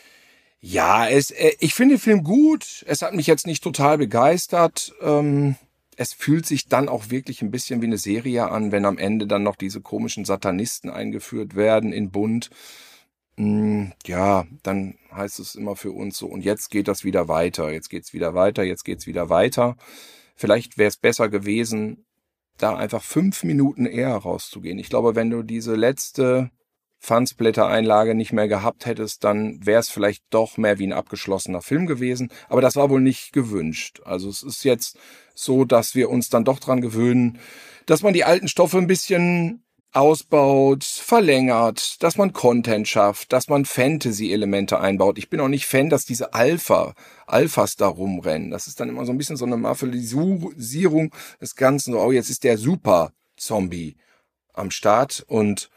ja, es, äh, ich finde den Film gut. Es hat mich jetzt nicht total begeistert. Ähm, es fühlt sich dann auch wirklich ein bisschen wie eine Serie an, wenn am Ende dann noch diese komischen Satanisten eingeführt werden in Bund. Ja, dann heißt es immer für uns so, und jetzt geht das wieder weiter, jetzt geht's wieder weiter, jetzt geht's wieder weiter. Vielleicht wäre es besser gewesen, da einfach fünf Minuten eher rauszugehen. Ich glaube, wenn du diese letzte Fansblätter-Einlage nicht mehr gehabt hättest, dann wäre es vielleicht doch mehr wie ein abgeschlossener Film gewesen. Aber das war wohl nicht gewünscht. Also es ist jetzt so, dass wir uns dann doch dran gewöhnen, dass man die alten Stoffe ein bisschen ausbaut, verlängert, dass man Content schafft, dass man Fantasy-Elemente einbaut. Ich bin auch nicht Fan, dass diese Alpha, Alphas da rumrennen. Das ist dann immer so ein bisschen so eine Mafiolisierung des Ganzen. So, oh, jetzt ist der Super-Zombie am Start und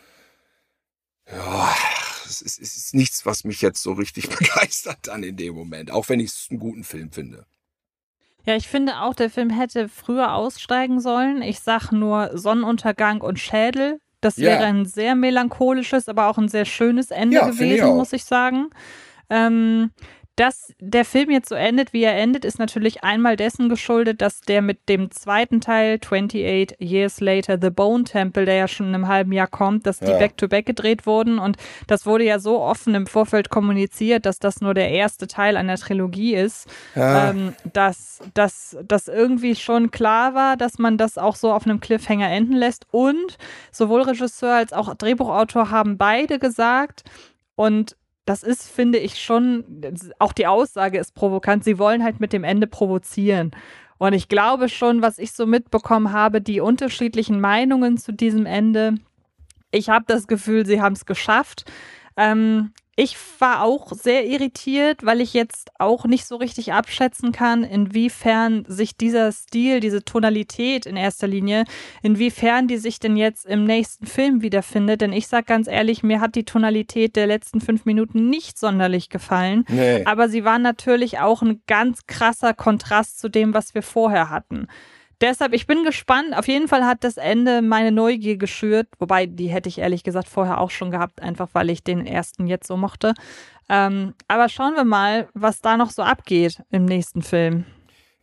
ja, es ist, es ist nichts, was mich jetzt so richtig begeistert dann in dem Moment, auch wenn ich es einen guten Film finde. Ja, ich finde auch, der Film hätte früher aussteigen sollen. Ich sag nur Sonnenuntergang und Schädel. Das Ja. wäre ein sehr melancholisches, aber auch ein sehr schönes Ende Ja, finde ich gewesen, auch. muss ich sagen. Ähm, dass der Film jetzt so endet, wie er endet, ist natürlich einmal dessen geschuldet, dass der mit dem zweiten Teil, achtundachtzig Years Later, The Bone Temple, der ja schon in einem halben Jahr kommt, dass die Ja. back-to-back gedreht wurden. Und das wurde ja so offen im Vorfeld kommuniziert, dass das nur der erste Teil einer Trilogie ist, Ja. ähm, dass, dass, dass irgendwie schon klar war, dass man das auch so auf einem Cliffhanger enden lässt. Und sowohl Regisseur als auch Drehbuchautor haben beide gesagt, und das ist, finde ich, schon, auch die Aussage ist provokant, sie wollen halt mit dem Ende provozieren. Und ich glaube schon, was ich so mitbekommen habe, die unterschiedlichen Meinungen zu diesem Ende, ich habe das Gefühl, sie haben es geschafft. Ähm, ich war auch sehr irritiert, weil ich jetzt auch nicht so richtig abschätzen kann, inwiefern sich dieser Stil, diese Tonalität in erster Linie, inwiefern die sich denn jetzt im nächsten Film wiederfindet. Denn ich sag ganz ehrlich, mir hat die Tonalität der letzten fünf Minuten nicht sonderlich gefallen. Nee. Aber sie waren natürlich auch ein ganz krasser Kontrast zu dem, was wir vorher hatten. Deshalb, ich bin gespannt. Auf jeden Fall hat das Ende meine Neugier geschürt. Wobei, die hätte ich ehrlich gesagt vorher auch schon gehabt, einfach weil ich den ersten jetzt so mochte. Ähm, aber schauen wir mal, was da noch so abgeht im nächsten Film.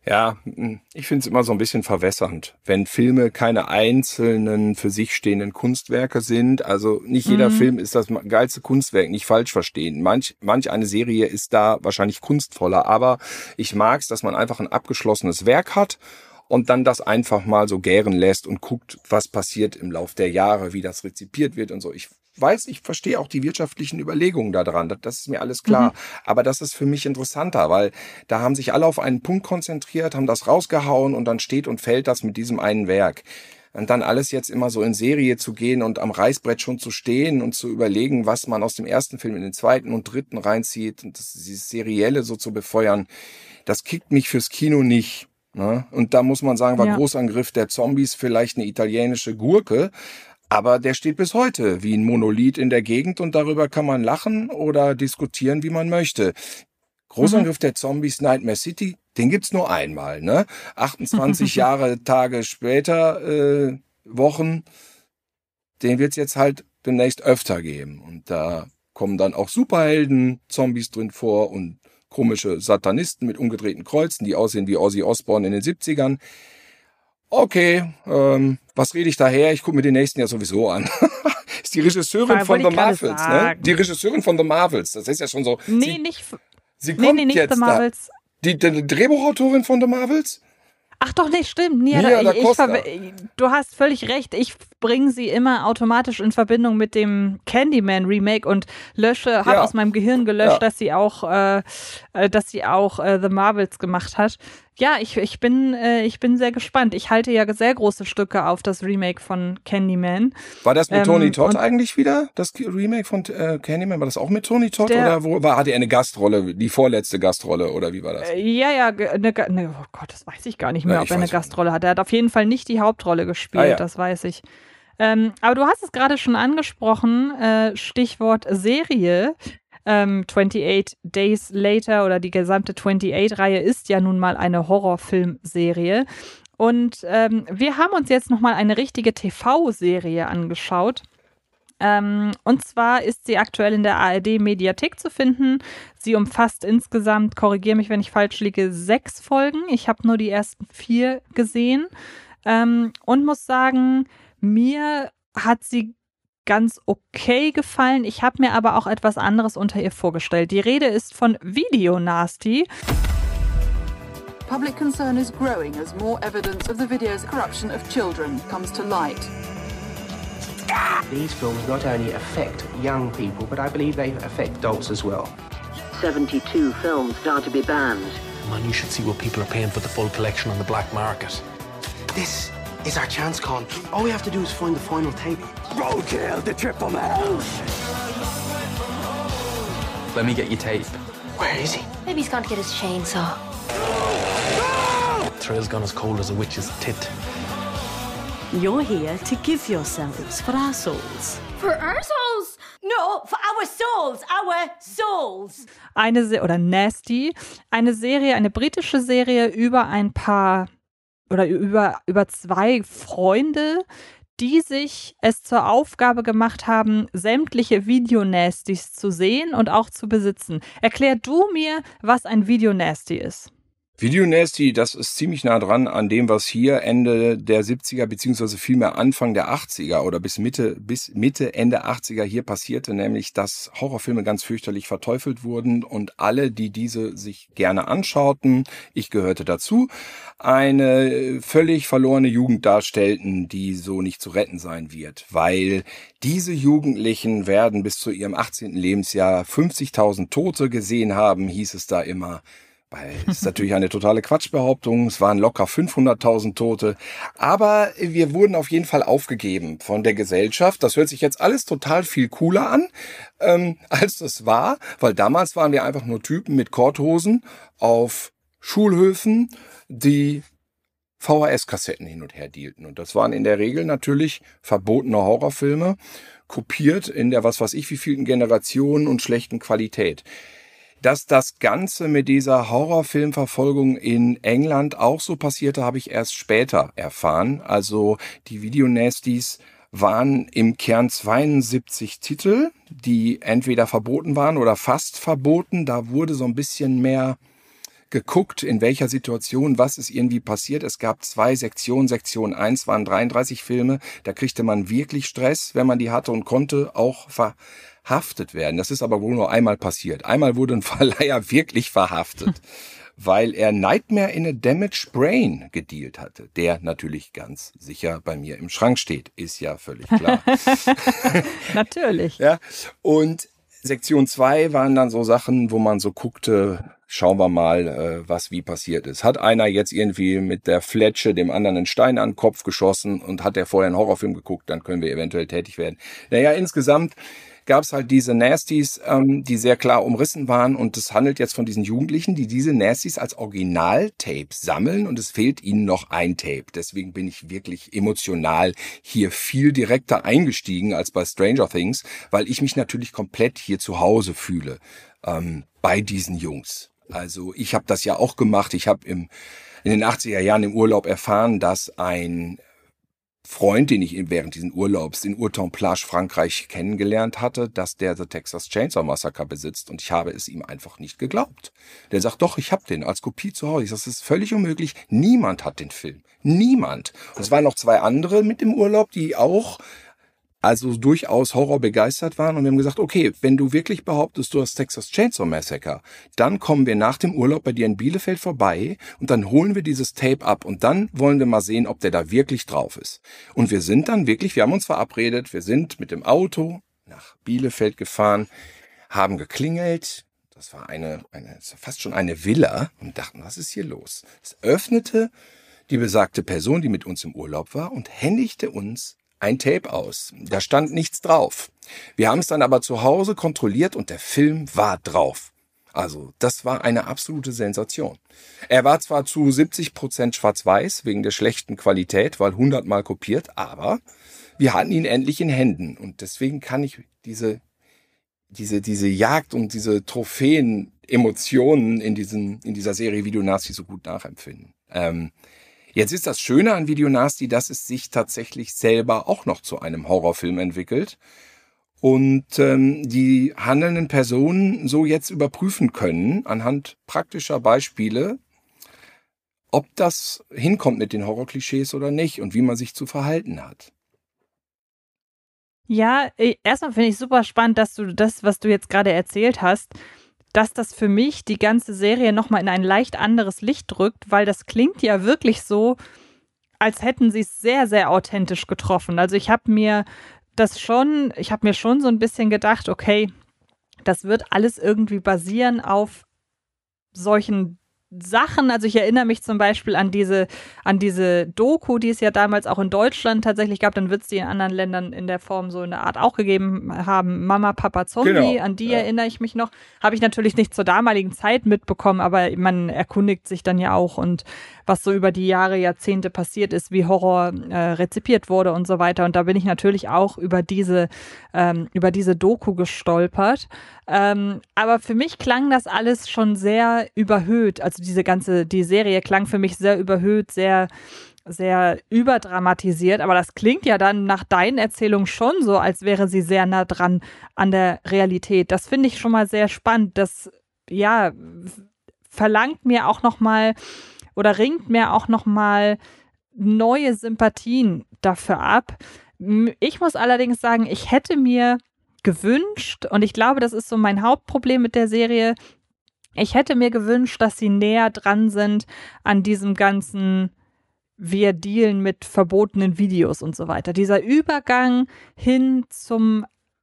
Ja, ich finde es immer so ein bisschen verwässernd, wenn Filme keine einzelnen für sich stehenden Kunstwerke sind. Also nicht jeder mhm. Film ist das geilste Kunstwerk, nicht falsch verstehen. Manch, manch eine Serie ist da wahrscheinlich kunstvoller, aber ich mag es, dass man einfach ein abgeschlossenes Werk hat und dann das einfach mal so gären lässt und guckt, was passiert im Lauf der Jahre, wie das rezipiert wird und so. Ich weiß, ich verstehe auch die wirtschaftlichen Überlegungen da dran, das ist mir alles klar. Mhm. Aber das ist für mich interessanter, weil da haben sich alle auf einen Punkt konzentriert, haben das rausgehauen und dann steht und fällt das mit diesem einen Werk. Und dann alles jetzt immer so in Serie zu gehen und am Reißbrett schon zu stehen und zu überlegen, was man aus dem ersten Film in den zweiten und dritten reinzieht und das, dieses Serielle so zu befeuern, das kickt mich fürs Kino nicht. Ne? Und da muss man sagen, war ja. Großangriff der Zombies vielleicht eine italienische Gurke, aber der steht bis heute wie ein Monolith in der Gegend und darüber kann man lachen oder diskutieren, wie man möchte. Großangriff mhm. der Zombies, Nightmare City, den gibt's nur einmal, ne? achtundzwanzig Jahre, Tage später, äh, Wochen, den wird's jetzt halt demnächst öfter geben. Und da kommen dann auch Superhelden, Zombies drin vor und komische Satanisten mit umgedrehten Kreuzen, die aussehen wie Ozzy Osbourne in den siebzigern. Okay, ähm, was rede ich daher? Ich gucke mir den nächsten ja sowieso an. Ist die Regisseurin von The Marvels, ne? Die Regisseurin von The Marvels. Das ist ja schon so. Nee, sie, nicht. Sie kommt nee, nee, nicht jetzt The Marvels. Da. Die, die Drehbuchautorin von The Marvels? Ach doch, nee, stimmt. Nia, Nia da ich, ich, du hast völlig recht. Ich bringe sie immer automatisch in Verbindung mit dem Candyman-Remake und lösche, habe Ja. aus meinem Gehirn gelöscht, Ja. dass sie auch, äh, äh, dass sie auch äh, The Marvels gemacht hat. Ja, ich, ich, bin, äh, ich bin sehr gespannt. Ich halte ja sehr große Stücke auf das Remake von Candyman. War das mit Ähm, Tony Todd und- eigentlich wieder? Das Remake von äh, Candyman, war das auch mit Tony Todd? Der- oder wo, war, hatte er eine Gastrolle, die vorletzte Gastrolle oder wie war das? Äh, Ja, ja, ge- eine, Ga- ne, oh Gott, das weiß ich gar nicht mehr, Ja, ob ich er eine weiß auch Gastrolle hat. Er hat auf jeden Fall nicht die Hauptrolle gespielt, Ah, ja. das weiß ich. Ähm, aber du hast es gerade schon angesprochen, äh, Stichwort Serie. Ähm, achtundachtzig Days Later oder die gesamte achtundachtzig-Reihe ist ja nun mal eine Horrorfilmserie. Und ähm, wir haben uns jetzt nochmal eine richtige T V-Serie angeschaut. Ähm, und zwar ist sie aktuell in der A R D-Mediathek zu finden. Sie umfasst insgesamt, korrigiere mich, wenn ich falsch liege, sechs Folgen. Ich habe nur die ersten vier gesehen ähm, und muss sagen, mir hat sie ganz okay gefallen. Ich habe mir aber auch etwas anderes unter ihr vorgestellt. Die Rede ist von Video Nasty. Public concern is growing as more evidence of the video's corruption of children comes to light. These films not only affect young people, but I believe they affect adults as well. seventy-two films are to be banned. Man, you should see what people are paying for the full collection on the black market. This is our chance, Con. All we have to do is find the final tape. Roadkill, the triple man. Let me get you tape. Where is he? Maybe he's gone to get his chainsaw. Trail's gone as cold as a witch's tit. You're here to give yourselves for our souls. For our souls? No, for our souls, our souls. Eine Se- oder Nasty, eine Serie, eine britische Serie über ein paar oder über, über zwei Freunde, die sich es zur Aufgabe gemacht haben, sämtliche Videonasties zu sehen und auch zu besitzen. Erklär du mir, was ein Videonasty ist. Video Nasty, das ist ziemlich nah dran an dem, was hier Ende der siebziger beziehungsweise vielmehr Anfang der achtziger oder bis Mitte, bis Mitte, Ende achtziger hier passierte, nämlich dass Horrorfilme ganz fürchterlich verteufelt wurden und alle, die diese sich gerne anschauten, ich gehörte dazu, eine völlig verlorene Jugend darstellten, die so nicht zu retten sein wird, weil diese Jugendlichen werden bis zu ihrem achtzehnten Lebensjahr fünfzigtausend Tote gesehen haben, hieß es da immer. Weil es ist natürlich eine totale Quatschbehauptung. Es waren locker fünfhunderttausend Tote. Aber wir wurden auf jeden Fall aufgegeben von der Gesellschaft. Das hört sich jetzt alles total viel cooler an, ähm, als das war. Weil damals waren wir einfach nur Typen mit Korthosen auf Schulhöfen, die V H S-Kassetten hin und her dealten. Und das waren in der Regel natürlich verbotene Horrorfilme, kopiert in der was weiß ich wievielten Generation und schlechten Qualität. Dass das Ganze mit dieser Horrorfilmverfolgung in England auch so passierte, habe ich erst später erfahren. Also die Videonasties waren im Kern zweiundsiebzig Titel, die entweder verboten waren oder fast verboten. Da wurde so ein bisschen mehr geguckt, in welcher Situation was ist irgendwie passiert. Es gab zwei Sektionen. Sektion eins waren dreiunddreißig Filme. Da kriegte man wirklich Stress, wenn man die hatte und konnte auch verhaftet werden. Das ist aber wohl nur einmal passiert. Einmal wurde ein Verleiher wirklich verhaftet, weil er Nightmare in a Damaged Brain gedealt hatte, der natürlich ganz sicher bei mir im Schrank steht. Ist ja völlig klar. Natürlich. Ja, und Sektion zwei waren dann so Sachen, wo man so guckte, schauen wir mal, äh, was wie passiert ist. Hat einer jetzt irgendwie mit der Fletsche dem anderen einen Stein an den Kopf geschossen und hat der vorher einen Horrorfilm geguckt, dann können wir eventuell tätig werden. Naja, insgesamt gab es halt diese Nasties, ähm, die sehr klar umrissen waren, und es handelt jetzt von diesen Jugendlichen, die diese Nasties als Original-Tape sammeln, und es fehlt ihnen noch ein Tape. Deswegen bin ich wirklich emotional hier viel direkter eingestiegen als bei Stranger Things, weil ich mich natürlich komplett hier zu Hause fühle ähm, bei diesen Jungs. Also ich habe das ja auch gemacht. Ich habe im in den achtziger Jahren im Urlaub erfahren, dass ein Freund, den ich während diesen Urlaubs in Urton-Plage, Frankreich, kennengelernt hatte, dass der The Texas Chainsaw Massacre besitzt, und ich habe es ihm einfach nicht geglaubt. Der sagt, doch, ich habe den als Kopie zu Hause. Ich sage, das ist völlig unmöglich. Niemand hat den Film. Niemand. Und es waren noch zwei andere mit im Urlaub, die auch also durchaus Horror begeistert waren, und wir haben gesagt, okay, wenn du wirklich behauptest, du hast Texas Chainsaw Massacre, dann kommen wir nach dem Urlaub bei dir in Bielefeld vorbei und dann holen wir dieses Tape ab und dann wollen wir mal sehen, ob der da wirklich drauf ist. Und wir sind dann wirklich, wir haben uns verabredet, wir sind mit dem Auto nach Bielefeld gefahren, haben geklingelt, das war eine, eine fast schon eine Villa, und dachten, was ist hier los? Es öffnete die besagte Person, die mit uns im Urlaub war, und händigte uns ein Tape aus. Da stand nichts drauf. Wir haben es dann aber zu Hause kontrolliert und der Film war drauf. Also das war eine absolute Sensation. Er war zwar zu siebzig Prozent schwarz-weiß wegen der schlechten Qualität, weil hundertmal kopiert, aber wir hatten ihn endlich in Händen, und deswegen kann ich diese diese diese Jagd und diese Trophäen-Emotionen in diesen in dieser Serie Videonasty so gut nachempfinden. Ähm, Jetzt ist das Schöne an Videonasty, dass es sich tatsächlich selber auch noch zu einem Horrorfilm entwickelt und ähm, die handelnden Personen so jetzt überprüfen können, anhand praktischer Beispiele, ob das hinkommt mit den Horrorklischees oder nicht und wie man sich zu verhalten hat. Ja, erstmal finde ich super spannend, dass du das, was du jetzt gerade erzählt hast, dass das für mich die ganze Serie nochmal in ein leicht anderes Licht drückt, weil das klingt ja wirklich so, als hätten sie es sehr, sehr authentisch getroffen. Also ich habe mir das schon, ich habe mir schon so ein bisschen gedacht, okay, das wird alles irgendwie basieren auf solchen Sachen. Also ich erinnere mich zum Beispiel an diese, an diese Doku, die es ja damals auch in Deutschland tatsächlich gab, dann wird es die in anderen Ländern in der Form so in der Art auch gegeben haben, Mama, Papa, Zombie, genau. An die ja. erinnere ich mich noch. Habe ich natürlich nicht zur damaligen Zeit mitbekommen, aber man erkundigt sich dann ja auch, und was so über die Jahre, Jahrzehnte passiert ist, wie Horror äh, rezipiert wurde und so weiter. Und da bin ich natürlich auch über diese, ähm, über diese Doku gestolpert. Ähm, aber für mich klang das alles schon sehr überhöht. Also diese ganze, die Serie klang für mich sehr überhöht, sehr, sehr überdramatisiert. Aber das klingt ja dann nach deinen Erzählungen schon so, als wäre sie sehr nah dran an der Realität. Das finde ich schon mal sehr spannend. Das, ja, verlangt mir auch noch mal oder ringt mir auch noch mal neue Sympathien dafür ab. Ich muss allerdings sagen, ich hätte mir gewünscht, und ich glaube, das ist so mein Hauptproblem mit der Serie, ich hätte mir gewünscht, dass sie näher dran sind an diesem ganzen, wir dealen mit verbotenen Videos und so weiter. Dieser Übergang hin zum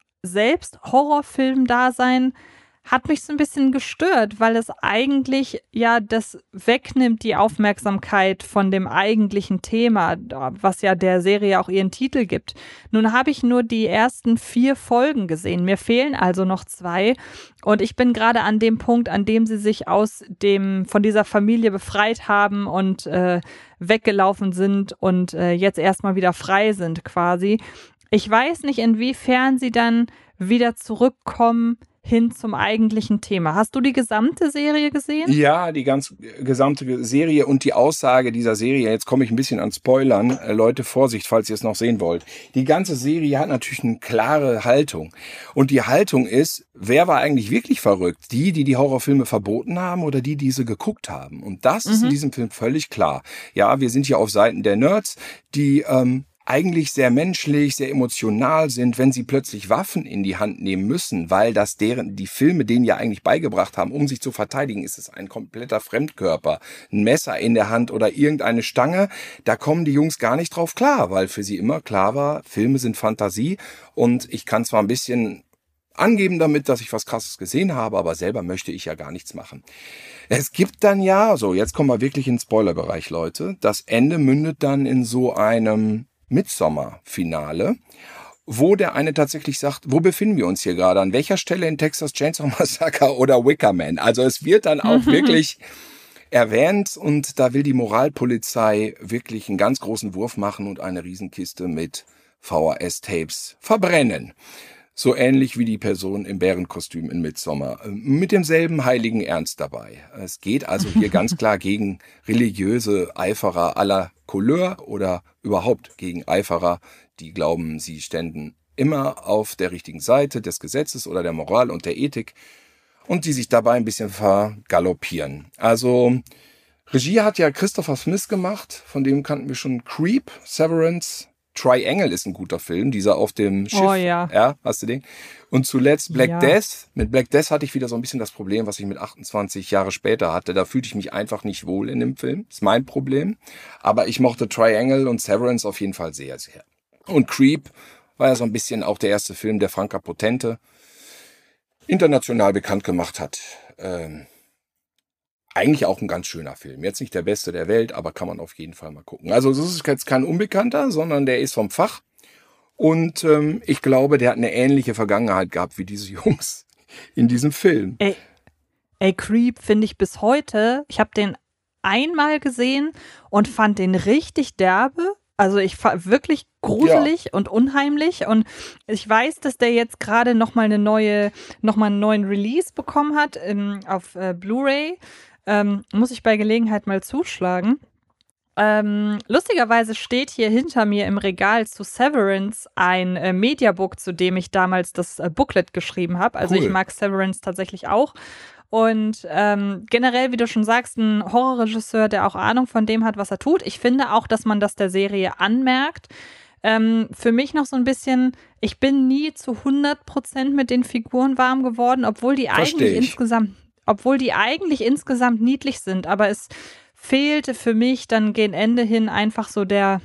Selbst-Horrorfilm-Dasein hat mich so ein bisschen gestört, weil es eigentlich ja das wegnimmt, die Aufmerksamkeit von dem eigentlichen Thema, was ja der Serie auch ihren Titel gibt. Nun habe ich nur die ersten vier Folgen gesehen. Mir fehlen also noch zwei. Und ich bin gerade an dem Punkt, an dem sie sich aus dem, von dieser Familie befreit haben und äh, weggelaufen sind und äh, jetzt erstmal wieder frei sind quasi. Ich weiß nicht, inwiefern sie dann wieder zurückkommen hin zum eigentlichen Thema. Hast du die gesamte Serie gesehen? Ja, die ganz gesamte Serie und die Aussage dieser Serie, jetzt komme ich ein bisschen an Spoilern, äh, Leute, Vorsicht, falls ihr es noch sehen wollt. Die ganze Serie hat natürlich eine klare Haltung. Und die Haltung ist, wer war eigentlich wirklich verrückt? Die, die die Horrorfilme verboten haben oder die, die sie geguckt haben? Und das mhm. ist in diesem Film völlig klar. Ja, wir sind hier auf Seiten der Nerds, die ähm, eigentlich sehr menschlich, sehr emotional sind, wenn sie plötzlich Waffen in die Hand nehmen müssen, weil das deren die Filme denen ja eigentlich beigebracht haben, um sich zu verteidigen, ist es ein kompletter Fremdkörper, ein Messer in der Hand oder irgendeine Stange, da kommen die Jungs gar nicht drauf klar, weil für sie immer klar war, Filme sind Fantasie und ich kann zwar ein bisschen angeben damit, dass ich was Krasses gesehen habe, aber selber möchte ich ja gar nichts machen. Es gibt dann ja, so jetzt kommen wir wirklich in den Spoilerbereich, Leute, das Ende mündet dann in so einem Midsommar-Finale, wo der eine tatsächlich sagt, wo befinden wir uns hier gerade? An welcher Stelle in Texas Chainsaw Massacre oder Wicker Man? Also es wird dann auch wirklich erwähnt und da will die Moralpolizei wirklich einen ganz großen Wurf machen und eine Riesenkiste mit V H S-Tapes verbrennen. So ähnlich wie die Person im Bärenkostüm in Midsommar. Mit demselben heiligen Ernst dabei. Es geht also hier ganz klar gegen religiöse Eiferer aller Couleur oder überhaupt gegen Eiferer, die glauben, sie ständen immer auf der richtigen Seite des Gesetzes oder der Moral und der Ethik und die sich dabei ein bisschen vergaloppieren. Also Regie hat ja Christopher Smith gemacht, von dem kannten wir schon Creep, Severance, Triangle ist ein guter Film, dieser auf dem Schiff. Oh ja. Ja, hast du den? Und zuletzt Black ja. Death. Mit Black Death hatte ich wieder so ein bisschen das Problem, was ich mit achtundzwanzig Jahre später hatte. Da fühlte ich mich einfach nicht wohl in dem Film. Das ist mein Problem. Aber ich mochte Triangle und Severance auf jeden Fall sehr, sehr. Und Creep war ja so ein bisschen auch der erste Film, der Franka Potente international bekannt gemacht hat. Ähm, Eigentlich auch ein ganz schöner Film. Jetzt nicht der beste der Welt, aber kann man auf jeden Fall mal gucken. Also das ist jetzt kein Unbekannter, sondern der ist vom Fach. Und ähm, ich glaube, der hat eine ähnliche Vergangenheit gehabt wie diese Jungs in diesem Film. Ey, ey Creep finde ich bis heute, ich habe den einmal gesehen und fand den richtig derbe. Also ich fand wirklich gruselig ja. und unheimlich und ich weiß, dass der jetzt gerade nochmal eine neue, nochmal einen neuen Release bekommen hat im, auf äh, Blu-ray. Ähm, muss ich bei Gelegenheit mal zuschlagen. Ähm, lustigerweise steht hier hinter mir im Regal zu Severance ein äh, Mediabook, zu dem ich damals das äh, Booklet geschrieben habe. Also cool. Ich mag Severance tatsächlich auch. Und ähm, generell, wie du schon sagst, ein Horrorregisseur, der auch Ahnung von dem hat, was er tut. Ich finde auch, dass man das der Serie anmerkt. Ähm, für mich noch so ein bisschen, ich bin nie zu hundert Prozent mit den Figuren warm geworden, obwohl die Versteh eigentlich ich. insgesamt Obwohl die eigentlich insgesamt niedlich sind, aber es fehlte für mich dann gegen Ende hin einfach so der,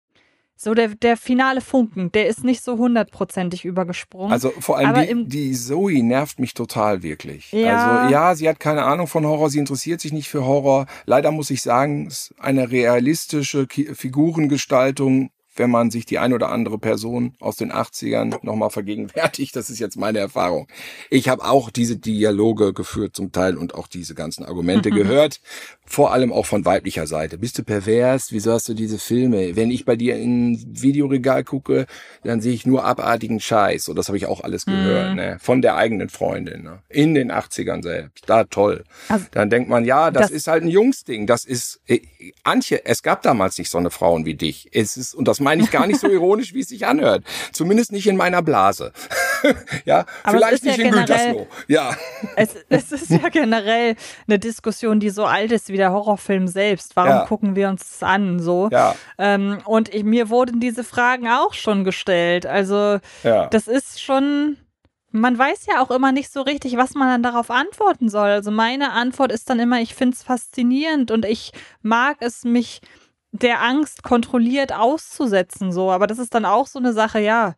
so der, der finale Funken. Der ist nicht so hundertprozentig übergesprungen. Also vor allem die, im, die Zoe nervt mich total wirklich. Ja. Also ja, sie hat keine Ahnung von Horror, sie interessiert sich nicht für Horror. Leider muss ich sagen, es ist eine realistische Ki- Figurengestaltung, wenn man sich die ein oder andere Person aus den achtzigern nochmal vergegenwärtigt. Das ist jetzt meine Erfahrung. Ich habe auch diese Dialoge geführt zum Teil und auch diese ganzen Argumente gehört. Vor allem auch von weiblicher Seite. Bist du pervers? Wieso hast du diese Filme? Wenn ich bei dir in Videoregal gucke, dann sehe ich nur abartigen Scheiß. Und das habe ich auch alles gehört, mhm. ne? Von der eigenen Freundin. Ne? In den achtzigern selbst. Da toll. Also, dann denkt man, ja, das, das ist halt ein Jungsding. Das ist, äh, Antje, es gab damals nicht so eine Frauen wie dich. Es ist, und das meine ich gar nicht so ironisch, wie es sich anhört. Zumindest nicht in meiner Blase. ja, aber vielleicht nicht ja in Gütersloh. Ja. Es, es ist ja generell eine Diskussion, die so alt ist wie der Horrorfilm selbst. Warum ja. gucken wir uns das an? So. Ja. Ähm, und ich, mir wurden diese Fragen auch schon gestellt. Also ja. das ist schon, man weiß ja auch immer nicht so richtig, was man dann darauf antworten soll. Also meine Antwort ist dann immer, ich finde es faszinierend und ich mag es, mich der Angst kontrolliert auszusetzen. So. Aber das ist dann auch so eine Sache, ja,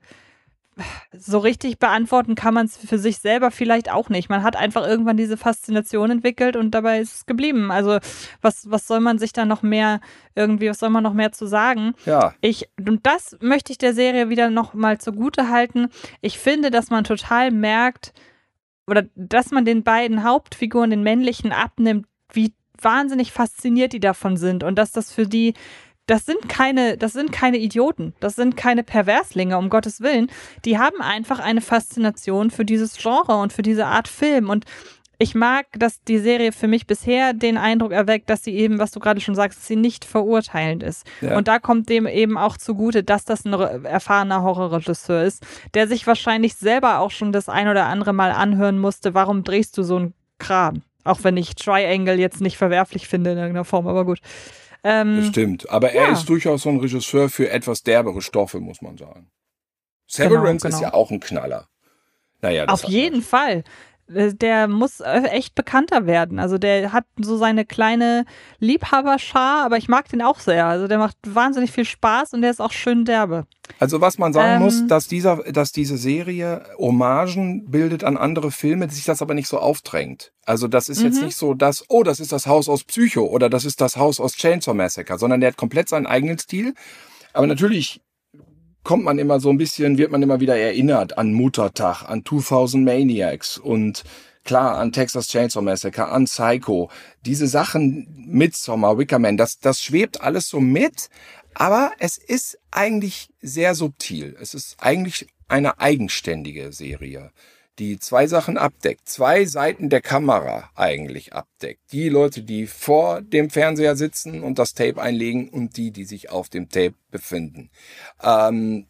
so richtig beantworten kann man es für sich selber vielleicht auch nicht. Man hat einfach irgendwann diese Faszination entwickelt und dabei ist es geblieben. Also was, was soll man sich da noch mehr irgendwie, was soll man noch mehr zu sagen? Ja. Ich, und das möchte ich der Serie wieder noch mal zugute halten. Ich finde, dass man total merkt, oder dass man den beiden Hauptfiguren, den männlichen, abnimmt, wie wahnsinnig fasziniert die davon sind und dass das für die das sind keine, das sind keine Idioten, das sind keine Perverslinge, um Gottes Willen. Die haben einfach eine Faszination für dieses Genre und für diese Art Film. Und ich mag, dass die Serie für mich bisher den Eindruck erweckt, dass sie eben, was du gerade schon sagst, dass sie nicht verurteilend ist. Ja. Und da kommt dem eben auch zugute, dass das ein erfahrener Horrorregisseur ist, der sich wahrscheinlich selber auch schon das ein oder andere Mal anhören musste, warum drehst du so einen Kram? Auch wenn ich Triangle jetzt nicht verwerflich finde in irgendeiner Form, aber gut. Ähm, das stimmt, aber er ja. ist durchaus so ein Regisseur für etwas derbere Stoffe, muss man sagen. Severance genau, genau. ist ja auch ein Knaller. Naja, das Auf jeden Fall. Der muss echt bekannter werden. Also der hat so seine kleine Liebhaberschar, aber ich mag den auch sehr. Also der macht wahnsinnig viel Spaß und der ist auch schön derbe. Also was man sagen ähm, muss, dass dieser, dass diese Serie Hommagen bildet an andere Filme, sich das aber nicht so aufdrängt. Also das ist jetzt mhm. nicht so, dass, oh, das ist das Haus aus Psycho oder das ist das Haus aus Chainsaw Massacre, sondern der hat komplett seinen eigenen Stil. Aber natürlich kommt man immer so ein bisschen, wird man immer wieder erinnert an Muttertag, an zweitausend Maniacs und klar an Texas Chainsaw Massacre, an Psycho. Diese Sachen, Midsommar, Wicker Man, das, das schwebt alles so mit, aber es ist eigentlich sehr subtil. Es ist eigentlich eine eigenständige Serie, die zwei Sachen abdeckt, zwei Seiten der Kamera eigentlich abdeckt. Die Leute, die vor dem Fernseher sitzen und das Tape einlegen und die, die sich auf dem Tape befinden. Ähm,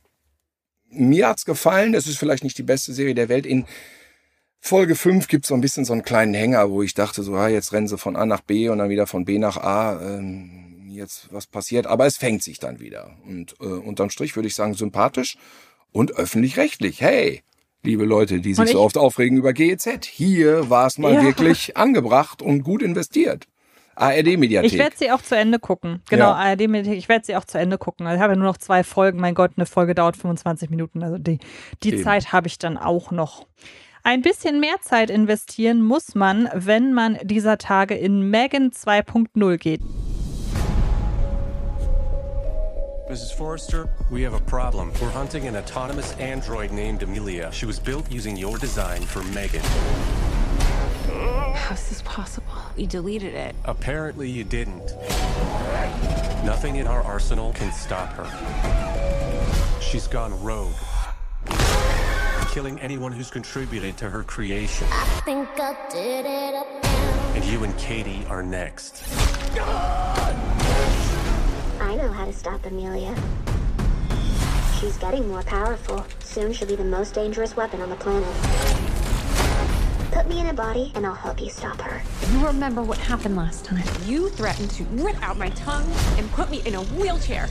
mir hat's gefallen, es ist vielleicht nicht die beste Serie der Welt. In Folge fünf gibt's so ein bisschen so einen kleinen Hänger, wo ich dachte, so, ah, jetzt rennen sie von A nach B und dann wieder von B nach A. Ähm, jetzt was passiert, aber es fängt sich dann wieder. Und äh, unterm Strich würde ich sagen, sympathisch und öffentlich-rechtlich. Hey! Liebe Leute, die sich so oft aufregen über G E Z. Hier war es mal ja. wirklich angebracht und gut investiert. A R D-Mediathek. Ich werde sie auch zu Ende gucken. Genau, ja. A R D-Mediathek. Ich werde sie auch zu Ende gucken. Also ich habe ja nur noch zwei Folgen. Mein Gott, eine Folge dauert fünfundzwanzig Minuten. Also die, die Zeit habe ich dann auch noch. Ein bisschen mehr Zeit investieren muss man, wenn man dieser Tage in Megan zwei Punkt null geht. Missus Forrester, we have a problem. We're hunting an autonomous android named Amelia. She was built using your design for Megan. How is this possible? You deleted it. Apparently you didn't. Nothing in our arsenal can stop her. She's gone rogue, killing anyone who's contributed to her creation. I think I did it again. And you and Katie are next. I know how to stop Amelia. She's getting more powerful. Soon she'll be the most dangerous weapon on the planet. Put me in a body and I'll help you stop her. You remember what happened last time. You threatened to rip out my tongue and put me in a wheelchair.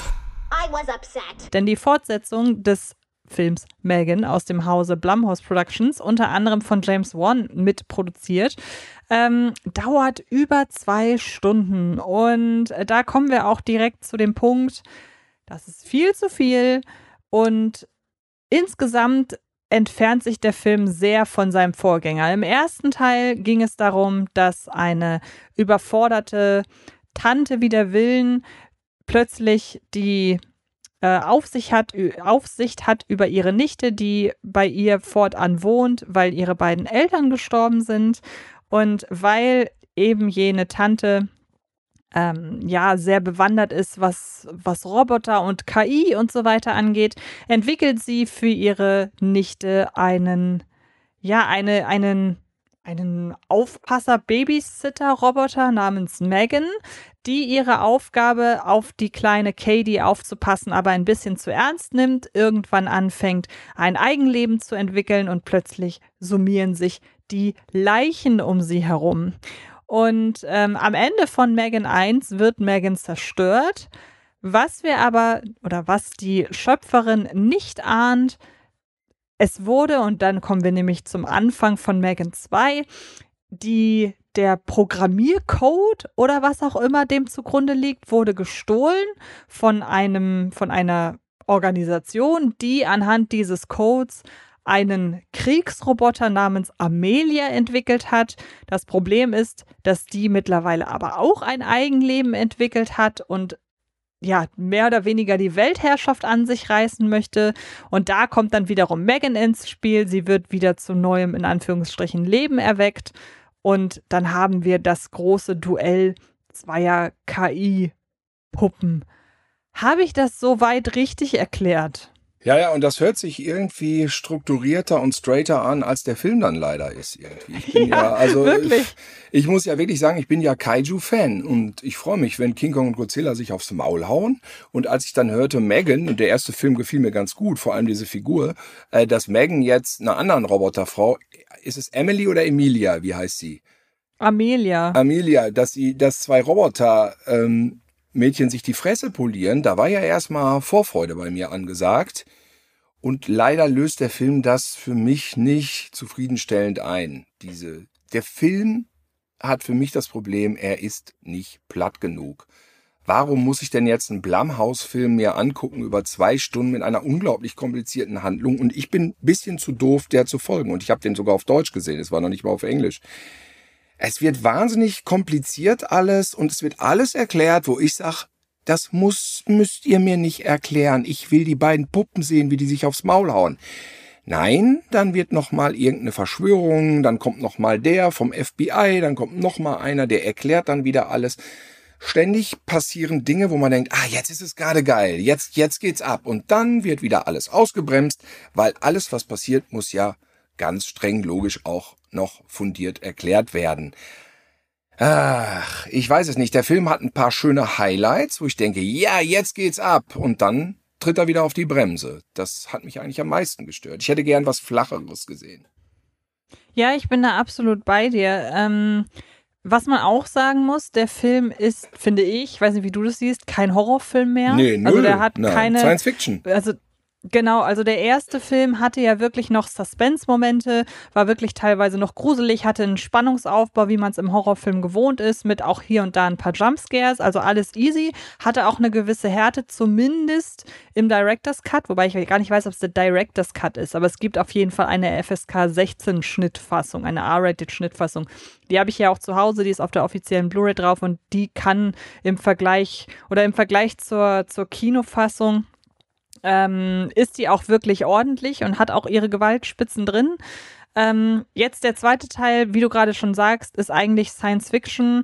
I was upset. Denn die Fortsetzung des Films Megan aus dem Hause Blumhouse Productions, unter anderem von James Wan mitproduziert, ähm, dauert über zwei Stunden. Und da kommen wir auch direkt zu dem Punkt, das ist viel zu viel und insgesamt entfernt sich der Film sehr von seinem Vorgänger. Im ersten Teil ging es darum, dass eine überforderte Tante wider Willen plötzlich die äh, Aufsicht hat, Aufsicht hat über ihre Nichte, die bei ihr fortan wohnt, weil ihre beiden Eltern gestorben sind. Und weil eben jene Tante ähm, ja sehr bewandert ist, was, was Roboter und K I und so weiter angeht, entwickelt sie für ihre Nichte einen, ja, eine, einen, einen Aufpasser-Babysitter-Roboter namens Megan, die ihre Aufgabe, auf die kleine Katie aufzupassen, aber ein bisschen zu ernst nimmt, irgendwann anfängt, ein Eigenleben zu entwickeln und plötzlich summieren sich die Leichen um sie herum. Und ähm, am Ende von Megan eins wird Megan zerstört. Was wir aber, oder was die Schöpferin nicht ahnt, es wurde, und dann kommen wir nämlich zum Anfang von Megan zwei, die, der Programmiercode oder was auch immer dem zugrunde liegt, wurde gestohlen von einem, von einer Organisation, die anhand dieses Codes einen Kriegsroboter namens Amelia entwickelt hat. Das Problem ist, dass die mittlerweile aber auch ein Eigenleben entwickelt hat und ja, mehr oder weniger die Weltherrschaft an sich reißen möchte. Und da kommt dann wiederum Megan ins Spiel. Sie wird wieder zu neuem, in Anführungsstrichen, Leben erweckt. Und dann haben wir das große Duell zweier K I-Puppen Habe ich das soweit richtig erklärt? Ja, ja, und das hört sich irgendwie strukturierter und straighter an, als der Film dann leider ist irgendwie. Ich bin ja, ja also wirklich. Ich, ich muss ja wirklich sagen, ich bin ja Kaiju-Fan und ich freue mich, wenn King Kong und Godzilla sich aufs Maul hauen. Und als ich dann hörte, Megan, und der erste Film gefiel mir ganz gut, vor allem diese Figur, äh, dass Megan jetzt einer anderen Roboterfrau, ist es Emily oder Emilia, wie heißt sie? Amelia. Amelia, dass sie, dass zwei Roboter ähm, Mädchen sich die Fresse polieren, da war ja erstmal Vorfreude bei mir angesagt. Und leider löst der Film das für mich nicht zufriedenstellend ein. Diese, der Film hat für mich das Problem, er ist nicht platt genug. Warum muss ich denn jetzt einen Blumhouse-Film mir angucken über zwei Stunden mit einer unglaublich komplizierten Handlung? Und ich bin ein bisschen zu doof, der zu folgen. Und ich habe den sogar auf Deutsch gesehen, es war noch nicht mal auf Englisch. Es wird wahnsinnig kompliziert alles und es wird alles erklärt, wo ich sage, das muss, müsst ihr mir nicht erklären. Ich will die beiden Puppen sehen, wie die sich aufs Maul hauen. Nein, dann wird noch mal irgendeine Verschwörung, dann kommt noch mal der vom F B I, dann kommt noch mal einer, der erklärt dann wieder alles. Ständig passieren Dinge, wo man denkt, ah, jetzt ist es gerade geil, jetzt, jetzt geht's ab. Und dann wird wieder alles ausgebremst, weil alles, was passiert, muss ja ganz streng logisch auch noch fundiert erklärt werden. Ach, ich weiß es nicht. Der Film hat ein paar schöne Highlights, wo ich denke, ja, jetzt geht's ab. Und dann tritt er wieder auf die Bremse. Das hat mich eigentlich am meisten gestört. Ich hätte gern was Flacheres gesehen. Ja, ich bin da absolut bei dir. Ähm, was man auch sagen muss, der Film ist, finde ich, weiß nicht, wie du das siehst, kein Horrorfilm mehr. Nee, null. Also der hat Nein, keine Science Fiction. Also genau, also der erste Film hatte ja wirklich noch Suspense-Momente, war wirklich teilweise noch gruselig, hatte einen Spannungsaufbau, wie man es im Horrorfilm gewohnt ist, mit auch hier und da ein paar Jumpscares, also alles easy, hatte auch eine gewisse Härte, zumindest im Director's Cut, wobei ich gar nicht weiß, ob es der Director's Cut ist, aber es gibt auf jeden Fall eine F S K sechzehn Schnittfassung, eine R-rated Schnittfassung. Die habe ich ja auch zu Hause, die ist auf der offiziellen Blu-ray drauf und die kann im Vergleich oder im Vergleich zur, zur Kinofassung Ähm, ist die auch wirklich ordentlich und hat auch ihre Gewaltspitzen drin. Ähm, jetzt der zweite Teil, wie du gerade schon sagst, ist eigentlich Science Fiction,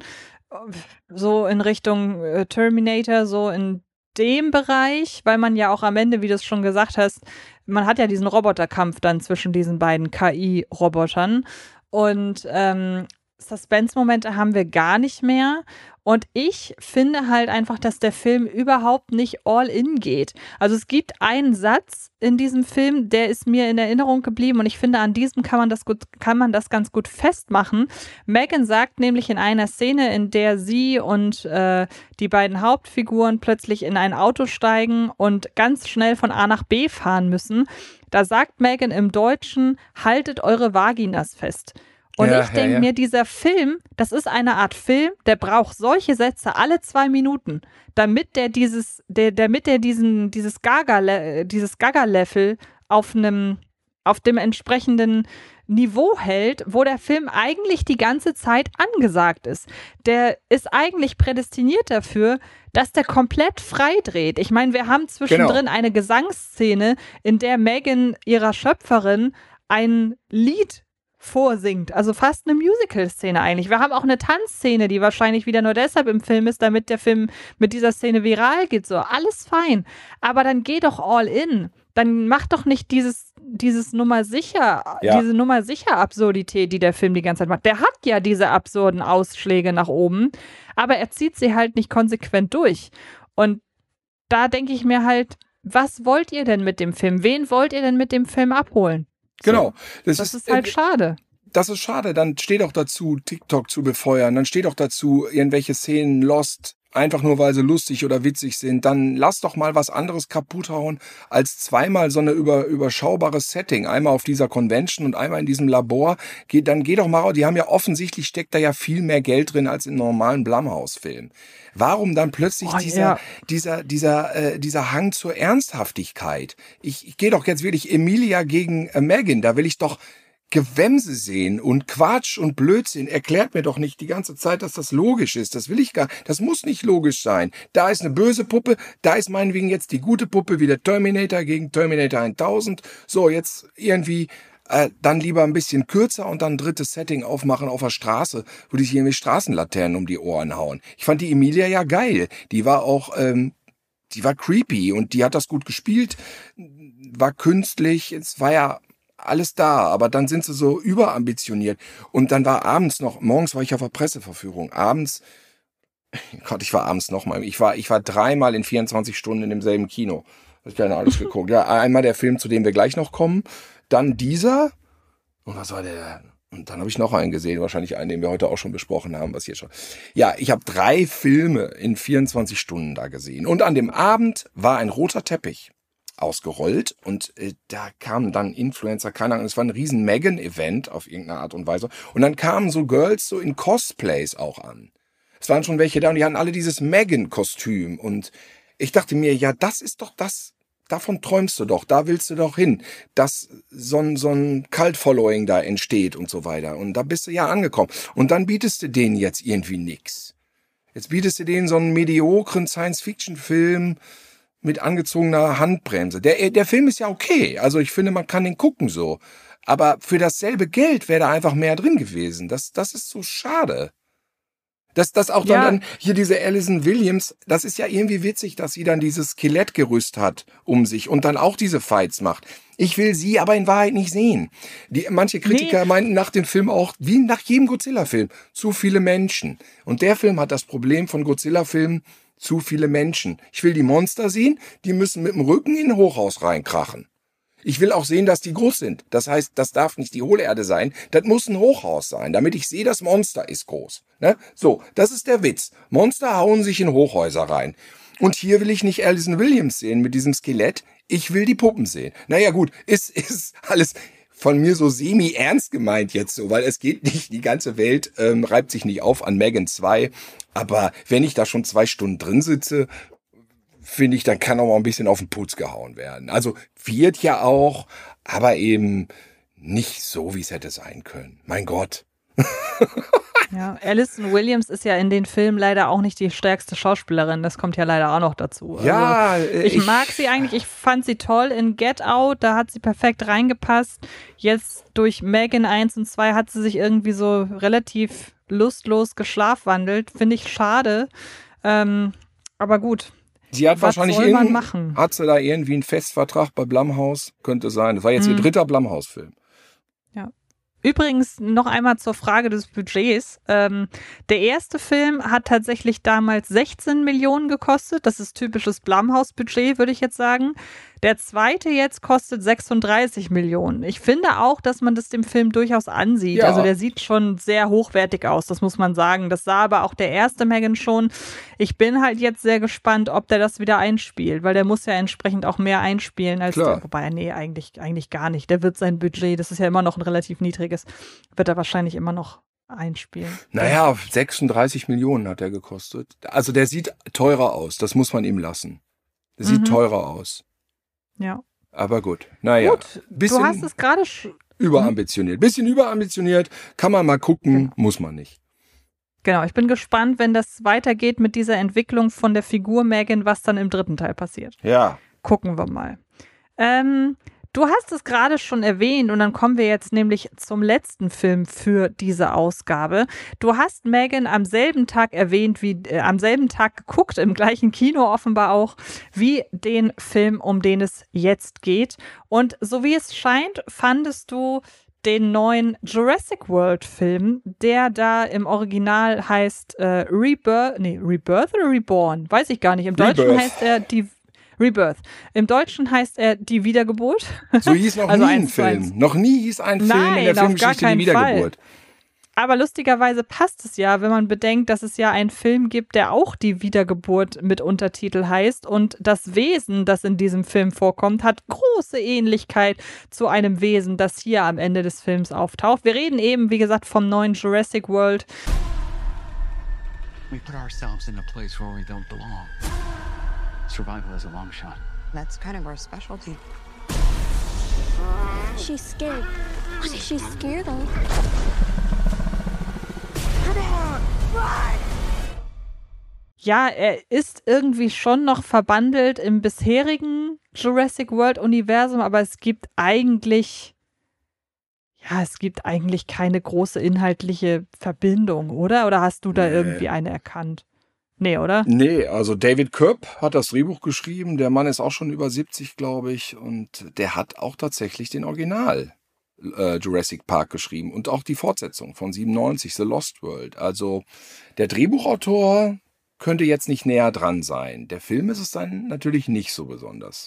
so in Richtung äh, Terminator, so in dem Bereich, weil man ja auch am Ende, wie du es schon gesagt hast, man hat ja diesen Roboterkampf dann zwischen diesen beiden K I-Robotern und ähm, Suspense-Momente haben wir gar nicht mehr. Und ich finde halt einfach, dass der Film überhaupt nicht all in geht. Also es gibt einen Satz in diesem Film, der ist mir in Erinnerung geblieben und ich finde, an diesem kann man das gut, kann man das ganz gut festmachen. Megan sagt nämlich in einer Szene, in der sie und äh, die beiden Hauptfiguren plötzlich in ein Auto steigen und ganz schnell von A nach B fahren müssen, da sagt Megan im Deutschen, haltet eure Vaginas fest. Und ja, ich denke ja, ja. mir, dieser Film, das ist eine Art Film, der braucht solche Sätze alle zwei Minuten, damit der dieses, der, damit der diesen, dieses Gaga, dieses Gaga-Level auf einem, auf dem entsprechenden Niveau hält, wo der Film eigentlich die ganze Zeit angesagt ist. Der ist eigentlich prädestiniert dafür, dass der komplett frei dreht. Ich meine, wir haben zwischendrin genau. eine Gesangsszene, in der Megan ihrer Schöpferin ein Lied vorsingt. Also fast eine Musical-Szene eigentlich. Wir haben auch eine Tanzszene, die wahrscheinlich wieder nur deshalb im Film ist, damit der Film mit dieser Szene viral geht. So, alles fein. Aber dann geh doch all in. Dann mach doch nicht dieses, dieses Nummer sicher, ja. diese Nummer sicher Absurdität, die der Film die ganze Zeit macht. Der hat ja diese absurden Ausschläge nach oben, aber er zieht sie halt nicht konsequent durch. Und da denke ich mir halt, was wollt ihr denn mit dem Film? Wen wollt ihr denn mit dem Film abholen? Genau. Das, das ist, ist halt äh, schade. Das ist schade. Dann steht auch dazu, TikTok zu befeuern. Dann steht auch dazu, irgendwelche Szenen Lost, einfach nur weil sie lustig oder witzig sind. Dann lass doch mal was anderes kaputt hauen, als zweimal so eine über, überschaubares Setting. Einmal auf dieser Convention und einmal in diesem Labor. Geh, dann geh doch mal raus. Die haben ja offensichtlich, steckt da ja viel mehr Geld drin als im normalen Blumhouse-Film. Warum dann plötzlich oh, dieser, ja. dieser, dieser, äh, dieser Hang zur Ernsthaftigkeit? Ich, ich gehe doch jetzt wirklich Emilia gegen äh, Megan. Da will ich doch Gewämse sehen und Quatsch und Blödsinn. Erklärt mir doch nicht die ganze Zeit, dass das logisch ist. Das will ich gar, das muss nicht logisch sein. Da ist eine böse Puppe, da ist meinetwegen jetzt die gute Puppe wie der Terminator gegen Terminator tausend. So, jetzt irgendwie äh, dann lieber ein bisschen kürzer und dann ein drittes Setting aufmachen auf der Straße, wo die sich irgendwie Straßenlaternen um die Ohren hauen. Ich fand die Emilia ja geil. Die war auch, ähm, die war creepy und die hat das gut gespielt, war künstlich, es war ja alles da, aber dann sind sie so überambitioniert. Und dann war abends noch, morgens war ich auf der Presseverführung, abends, Gott, ich war abends noch mal, ich war, ich war dreimal in vierundzwanzig Stunden in demselben Kino. Hab ich keine alles geguckt. Ja, einmal der Film, zu dem wir gleich noch kommen, dann dieser, und was war der? Und dann habe ich noch einen gesehen, wahrscheinlich einen, den wir heute auch schon besprochen haben, was hier schon. Ja, ich habe drei Filme in vierundzwanzig Stunden da gesehen. Und an dem Abend war ein roter Teppich ausgerollt und äh, da kamen dann Influencer, keine Ahnung, es war ein riesen Megan-Event auf irgendeine Art und Weise. Und dann kamen so Girls so in Cosplays auch an. Es waren schon welche da und die hatten alle dieses Megan-Kostüm. Und ich dachte mir, ja, das ist doch das, davon träumst du doch, da willst du doch hin, dass so ein, so ein Cult-Following da entsteht und so weiter. Und da bist du ja angekommen. Und dann bietest du denen jetzt irgendwie nix. Jetzt bietest du denen so einen mediokren Science-Fiction-Film mit angezogener Handbremse. Der, der Film ist ja okay. Also ich finde, man kann den gucken so. Aber für dasselbe Geld wäre da einfach mehr drin gewesen. Das, das ist so schade. Dass das auch dann, Ja. dann hier diese Alison Williams, das ist ja irgendwie witzig, dass sie dann dieses Skelettgerüst hat um sich und dann auch diese Fights macht. Ich will sie aber in Wahrheit nicht sehen. Die, manche Kritiker Nee. meinten nach dem Film auch, wie nach jedem Godzilla-Film, zu viele Menschen. Und der Film hat das Problem von Godzilla-Filmen, zu viele Menschen. Ich will die Monster sehen, die müssen mit dem Rücken in ein Hochhaus reinkrachen. Ich will auch sehen, dass die groß sind. Das heißt, das darf nicht die Hohlerde sein. Das muss ein Hochhaus sein, damit ich sehe, das Monster ist groß. Ne? So, das ist der Witz. Monster hauen sich in Hochhäuser rein. Und hier will ich nicht Alison Williams sehen mit diesem Skelett. Ich will die Puppen sehen. Naja gut, ist, ist alles von mir so semi-ernst gemeint jetzt so, weil es geht nicht, die ganze Welt ähm, reibt sich nicht auf an Megan zwei. Aber wenn ich da schon zwei Stunden drin sitze, finde ich, dann kann auch mal ein bisschen auf den Putz gehauen werden. Also wird ja auch, aber eben nicht so, wie es hätte sein können. Mein Gott. Ja, Alison Williams ist ja in den Filmen leider auch nicht die stärkste Schauspielerin. Das kommt ja leider auch noch dazu. Ja, also, ich, ich mag sie eigentlich. Ich fand sie toll in Get Out. Da hat sie perfekt reingepasst. Jetzt durch Megan eins und zwei hat sie sich irgendwie so relativ lustlos geschlafwandelt. Finde ich schade. Ähm, aber gut. Sie hat Was wahrscheinlich soll man irgend- machen? hat sie da irgendwie einen Festvertrag bei Blumhouse? Könnte sein. Das war jetzt ihr Mhm. dritter Blumhouse-Film. Ja. Übrigens noch einmal zur Frage des Budgets. Ähm, der erste Film hat tatsächlich damals sechzehn Millionen gekostet. Das ist typisches Blumhouse-Budget, würde ich jetzt sagen. Der zweite jetzt kostet sechsunddreißig Millionen. Ich finde auch, dass man das dem Film durchaus ansieht. Ja. Also der sieht schon sehr hochwertig aus, das muss man sagen. Das sah aber auch der erste Megan schon. Ich bin halt jetzt sehr gespannt, ob der das wieder einspielt, weil der muss ja entsprechend auch mehr einspielen als Klar. der. Wobei, nee, eigentlich, eigentlich gar nicht. Der wird sein Budget, das ist ja immer noch ein relativ niedriges, wird er wahrscheinlich immer noch einspielen. Naja, sechsunddreißig Millionen hat er gekostet. Also der sieht teurer aus. Das muss man ihm lassen. Der sieht Mhm. teurer aus. Ja. Aber gut. Naja, Gut, bisschen du hast es gerade sch- überambitioniert. Bisschen überambitioniert. Kann man mal gucken, muss man nicht. Genau, ich bin gespannt, wenn das weitergeht mit dieser Entwicklung von der Figur Megan, was dann im dritten Teil passiert. Ja. Gucken wir mal. Ähm, du hast es gerade schon erwähnt und dann kommen wir jetzt nämlich zum letzten Film für diese Ausgabe. Du hast Megan am selben Tag erwähnt, wie äh, am selben Tag geguckt, im gleichen Kino offenbar auch, wie den Film, um den es jetzt geht. Und so wie es scheint, fandest du den neuen Jurassic World Film, der da im Original heißt äh, Rebirth, nee, Rebirth oder Reborn? Weiß ich gar nicht. Im Deutschen Rebirth. heißt er die Rebirth. Im Deutschen heißt er die Wiedergeburt. So hieß noch Also nie ein eins zu eins. Film. Noch nie hieß ein Film Nein, in der auf gar Filmgeschichte die keinen Wiedergeburt. Aber lustigerweise passt es ja, wenn man bedenkt, dass es ja einen Film gibt, der auch die Wiedergeburt mit Untertitel heißt. Und das Wesen, das in diesem Film vorkommt, hat große Ähnlichkeit zu einem Wesen, das hier am Ende des Films auftaucht. Wir reden eben, wie gesagt, vom neuen Jurassic World. We put ourselves in a place where we don't belong. Survival is a long shot. That's kind of our specialty. She's scared. What is she scared of? Ja, er ist irgendwie schon noch verbandelt im bisherigen Jurassic World Universum, aber es gibt eigentlich, ja, es gibt eigentlich keine große inhaltliche Verbindung, oder? Oder hast du da Nee. irgendwie eine erkannt? Nee, oder? Nee, also David Koepp hat das Drehbuch geschrieben. Der Mann ist auch schon über siebzig, glaube ich. Und der hat auch tatsächlich den Original äh, Jurassic Park geschrieben. Und auch die Fortsetzung von siebenundneunzig, The Lost World. Also der Drehbuchautor könnte jetzt nicht näher dran sein. Der Film ist es dann natürlich nicht so besonders.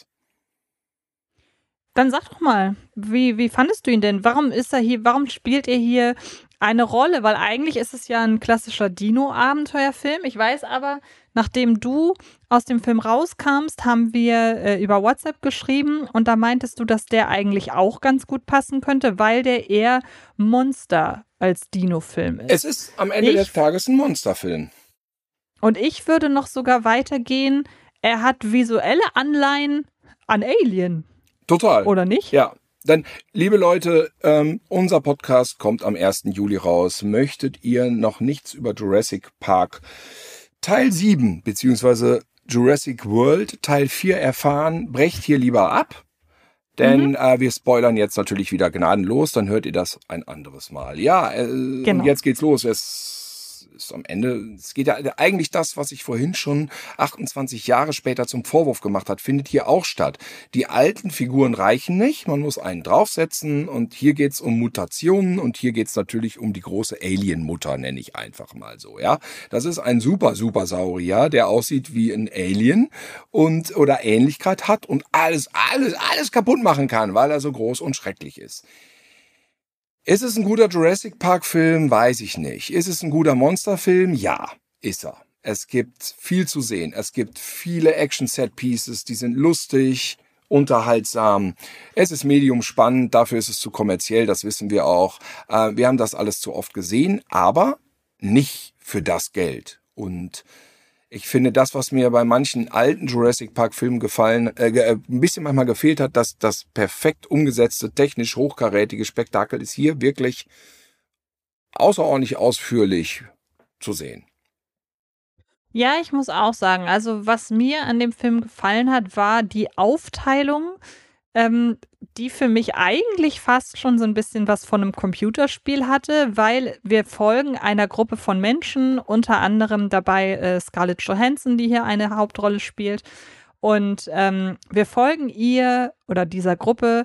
Dann sag doch mal, wie, wie fandest du ihn denn? Warum ist er hier, warum spielt er hier eine Rolle? Weil eigentlich ist es ja ein klassischer Dino-Abenteuerfilm. Ich weiß aber, nachdem du aus dem Film rauskamst, haben wir äh, über WhatsApp geschrieben und da meintest du, dass der eigentlich auch ganz gut passen könnte, weil der eher Monster als Dino-Film ist. Es ist am Ende ich, des Tages ein Monsterfilm. Und ich würde noch sogar weitergehen, er hat visuelle Anleihen an Alien. Total. Oder nicht? Ja. Dann, liebe Leute, ähm, unser Podcast kommt am ersten Juli raus. Möchtet ihr noch nichts über Jurassic Park Teil sieben beziehungsweise Jurassic World Teil vier erfahren, brecht hier lieber ab. Denn mhm. äh, wir spoilern jetzt natürlich wieder gnadenlos, dann hört ihr das ein anderes Mal. Ja, äh, genau. Jetzt geht's los. Es ist am Ende, es geht ja eigentlich das, was ich vorhin schon achtundzwanzig Jahre später zum Vorwurf gemacht hat, findet hier auch statt. Die alten Figuren reichen nicht, man muss einen draufsetzen und hier geht's um Mutationen und hier geht's natürlich um die große Alien-Mutter, nenne ich einfach mal so, ja. Das ist ein super, super Saurier, der aussieht wie ein Alien und oder Ähnlichkeit hat und alles, alles, alles kaputt machen kann, weil er so groß und schrecklich ist. Ist es ein guter Jurassic Park-Film? Weiß ich nicht. Ist es ein guter Monsterfilm? Ja, ist er. Es gibt viel zu sehen. Es gibt viele Action-Set-Pieces, die sind lustig, unterhaltsam. Es ist medium spannend, dafür ist es zu kommerziell, das wissen wir auch. Wir haben das alles zu oft gesehen, aber nicht für das Geld. Und ich finde, das, was mir bei manchen alten Jurassic Park-Filmen gefallen, äh, ein bisschen manchmal gefehlt hat, dass das perfekt umgesetzte, technisch hochkarätige Spektakel ist hier wirklich außerordentlich ausführlich zu sehen. Ja, ich muss auch sagen, also was mir an dem Film gefallen hat, war die Aufteilung, ähm, die für mich eigentlich fast schon so ein bisschen was von einem Computerspiel hatte, weil wir folgen einer Gruppe von Menschen, unter anderem dabei äh, Scarlett Johansson, die hier eine Hauptrolle spielt. Und ähm, wir folgen ihr oder dieser Gruppe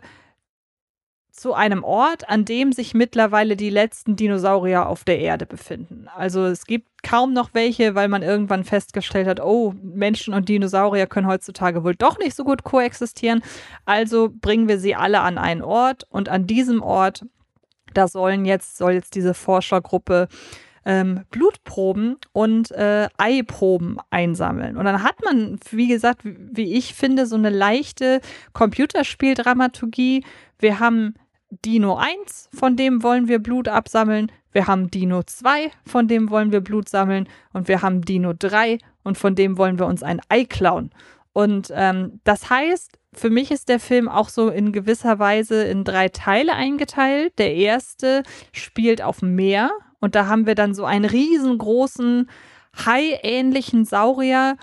zu einem Ort, an dem sich mittlerweile die letzten Dinosaurier auf der Erde befinden. Also es gibt kaum noch welche, weil man irgendwann festgestellt hat, oh, Menschen und Dinosaurier können heutzutage wohl doch nicht so gut koexistieren. Also bringen wir sie alle an einen Ort und an diesem Ort, da sollen jetzt, soll jetzt diese Forschergruppe ähm, Blutproben und äh, Eiproben einsammeln. Und dann hat man, wie gesagt, wie ich finde, so eine leichte Computerspieldramaturgie. Wir haben Dino eins, von dem wollen wir Blut absammeln. Wir haben Dino zwei, von dem wollen wir Blut sammeln. Und wir haben Dino drei und von dem wollen wir uns ein Ei klauen. Und ähm, das heißt, für mich ist der Film auch so in gewisser Weise in drei Teile eingeteilt. Der erste spielt auf dem Meer und da haben wir dann so einen riesengroßen, Hai-ähnlichen Saurier,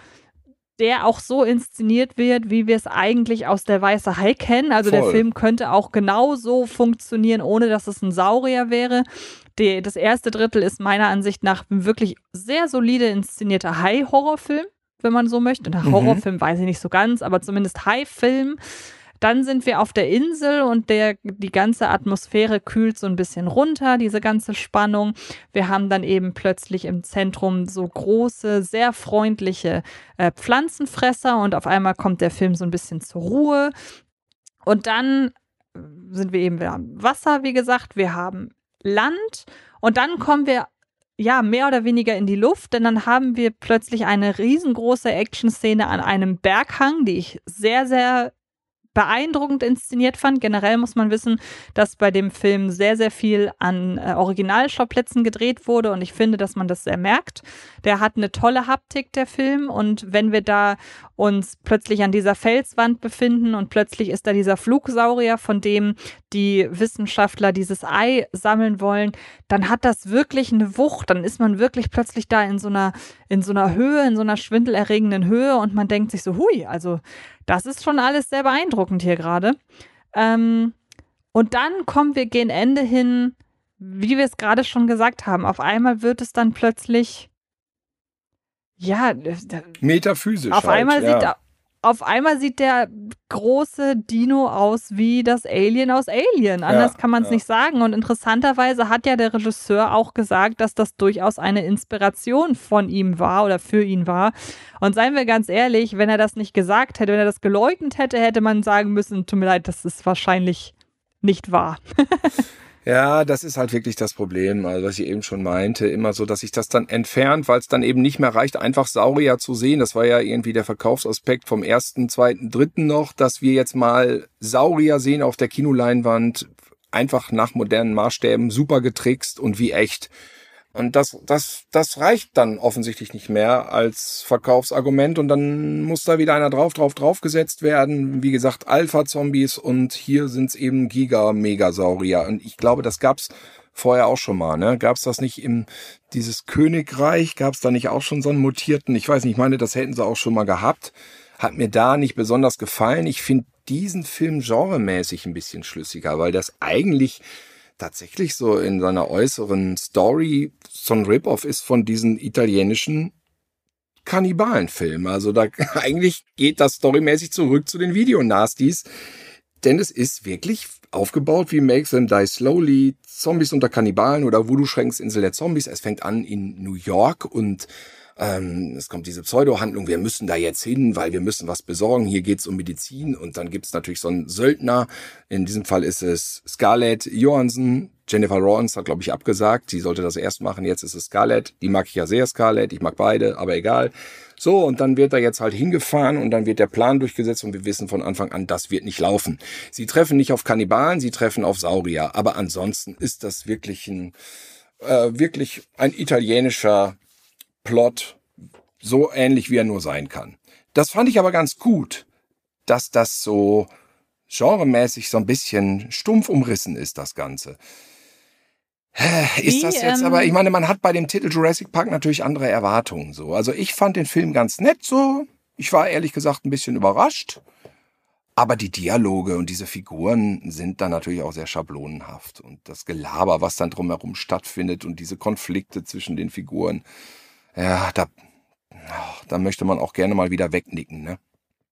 der auch so inszeniert wird, wie wir es eigentlich aus Der weiße Hai kennen. Also Voll. Der Film könnte auch genau so funktionieren, ohne dass es ein Saurier wäre. Die, das erste Drittel ist meiner Ansicht nach ein wirklich sehr solide inszenierter Hai-Horrorfilm, wenn man so möchte. Und Horrorfilm mhm. weiß ich nicht so ganz, aber zumindest Hai-Film. Dann sind wir auf der Insel und der, die ganze Atmosphäre kühlt so ein bisschen runter, diese ganze Spannung. Wir haben dann eben plötzlich im Zentrum so große, sehr freundliche äh, Pflanzenfresser und auf einmal kommt der Film so ein bisschen zur Ruhe. Und dann sind wir eben wieder am Wasser, wie gesagt. Wir haben Land und dann kommen wir ja mehr oder weniger in die Luft, denn dann haben wir plötzlich eine riesengroße Action-Szene an einem Berghang, die ich sehr, sehr beeindruckend inszeniert fand. Generell muss man wissen, dass bei dem Film sehr, sehr viel an äh, Originalschauplätzen gedreht wurde und ich finde, dass man das sehr merkt. Der hat eine tolle Haptik, der Film, und wenn wir da uns plötzlich an dieser Felswand befinden und plötzlich ist da dieser Flugsaurier, von dem die Wissenschaftler dieses Ei sammeln wollen, dann hat das wirklich eine Wucht. Dann ist man wirklich plötzlich da in so einer, in so einer Höhe, in so einer schwindelerregenden Höhe und man denkt sich so, hui, also das ist schon alles sehr beeindruckend hier gerade. Ähm, und dann kommen wir gegen Ende hin, wie wir es gerade schon gesagt haben. Auf einmal wird es dann plötzlich, ja, metaphysisch auf halt, einmal ja. sieht Auf einmal sieht der große Dino aus wie das Alien aus Alien. Anders Ja, kann man es ja. nicht sagen. Und interessanterweise hat ja der Regisseur auch gesagt, dass das durchaus eine Inspiration von ihm war oder für ihn war. Und seien wir ganz ehrlich, wenn er das nicht gesagt hätte, wenn er das geleugnet hätte, hätte man sagen müssen, tut mir leid, das ist wahrscheinlich nicht wahr. Ja, das ist halt wirklich das Problem, also was ich eben schon meinte, immer so, dass sich das dann entfernt, weil es dann eben nicht mehr reicht, einfach Saurier zu sehen. Das war ja irgendwie der Verkaufsaspekt vom ersten, zweiten, dritten noch, dass wir jetzt mal Saurier sehen auf der Kinoleinwand, einfach nach modernen Maßstäben, super getrickst und wie echt. Und das, das, das reicht dann offensichtlich nicht mehr als Verkaufsargument und dann muss da wieder einer drauf, drauf, drauf gesetzt werden. Wie gesagt, Alpha-Zombies und hier sind's eben Giga-Megasaurier. Und ich glaube, das gab's vorher auch schon mal, ne? Gab's das nicht im, dieses Königreich, gab's da nicht auch schon so einen mutierten? Ich weiß nicht, ich meine, das hätten sie auch schon mal gehabt. Hat mir da nicht besonders gefallen. Ich finde diesen Film genremäßig ein bisschen schlüssiger, weil das eigentlich tatsächlich so in seiner äußeren Story so ein Rip-Off ist von diesen italienischen Kannibalenfilmen. Also da eigentlich geht das storymäßig zurück zu den Videonasties, denn es ist wirklich aufgebaut wie Make Them Die Slowly, Zombies unter Kannibalen oder Voodoo Shreks Insel der Zombies. Es fängt an in New York und Ähm, es kommt diese Pseudo-Handlung, wir müssen da jetzt hin, weil wir müssen was besorgen. Hier geht's um Medizin und dann gibt's natürlich so einen Söldner. In diesem Fall ist es Scarlett Johansson. Jennifer Lawrence hat, glaube ich, abgesagt. Sie sollte das erst machen. Jetzt ist es Scarlett. Die mag ich ja sehr, Scarlett. Ich mag beide, aber egal. So, und dann wird er jetzt halt hingefahren und dann wird der Plan durchgesetzt und wir wissen von Anfang an, das wird nicht laufen. Sie treffen nicht auf Kannibalen, sie treffen auf Saurier. Aber ansonsten ist das wirklich ein, äh, wirklich ein italienischer Plot, so ähnlich wie er nur sein kann. Das fand ich aber ganz gut, dass das so genremäßig so ein bisschen stumpf umrissen ist, das Ganze. Ist Wie, das jetzt ähm, aber, ich meine, man hat bei dem Titel Jurassic Park natürlich andere Erwartungen, so. Also ich fand den Film ganz nett, so. Ich war ehrlich gesagt ein bisschen überrascht. Aber die Dialoge und diese Figuren sind dann natürlich auch sehr schablonenhaft. Und das Gelaber, was dann drumherum stattfindet und diese Konflikte zwischen den Figuren, ja, da, da möchte man auch gerne mal wieder wegnicken, ne?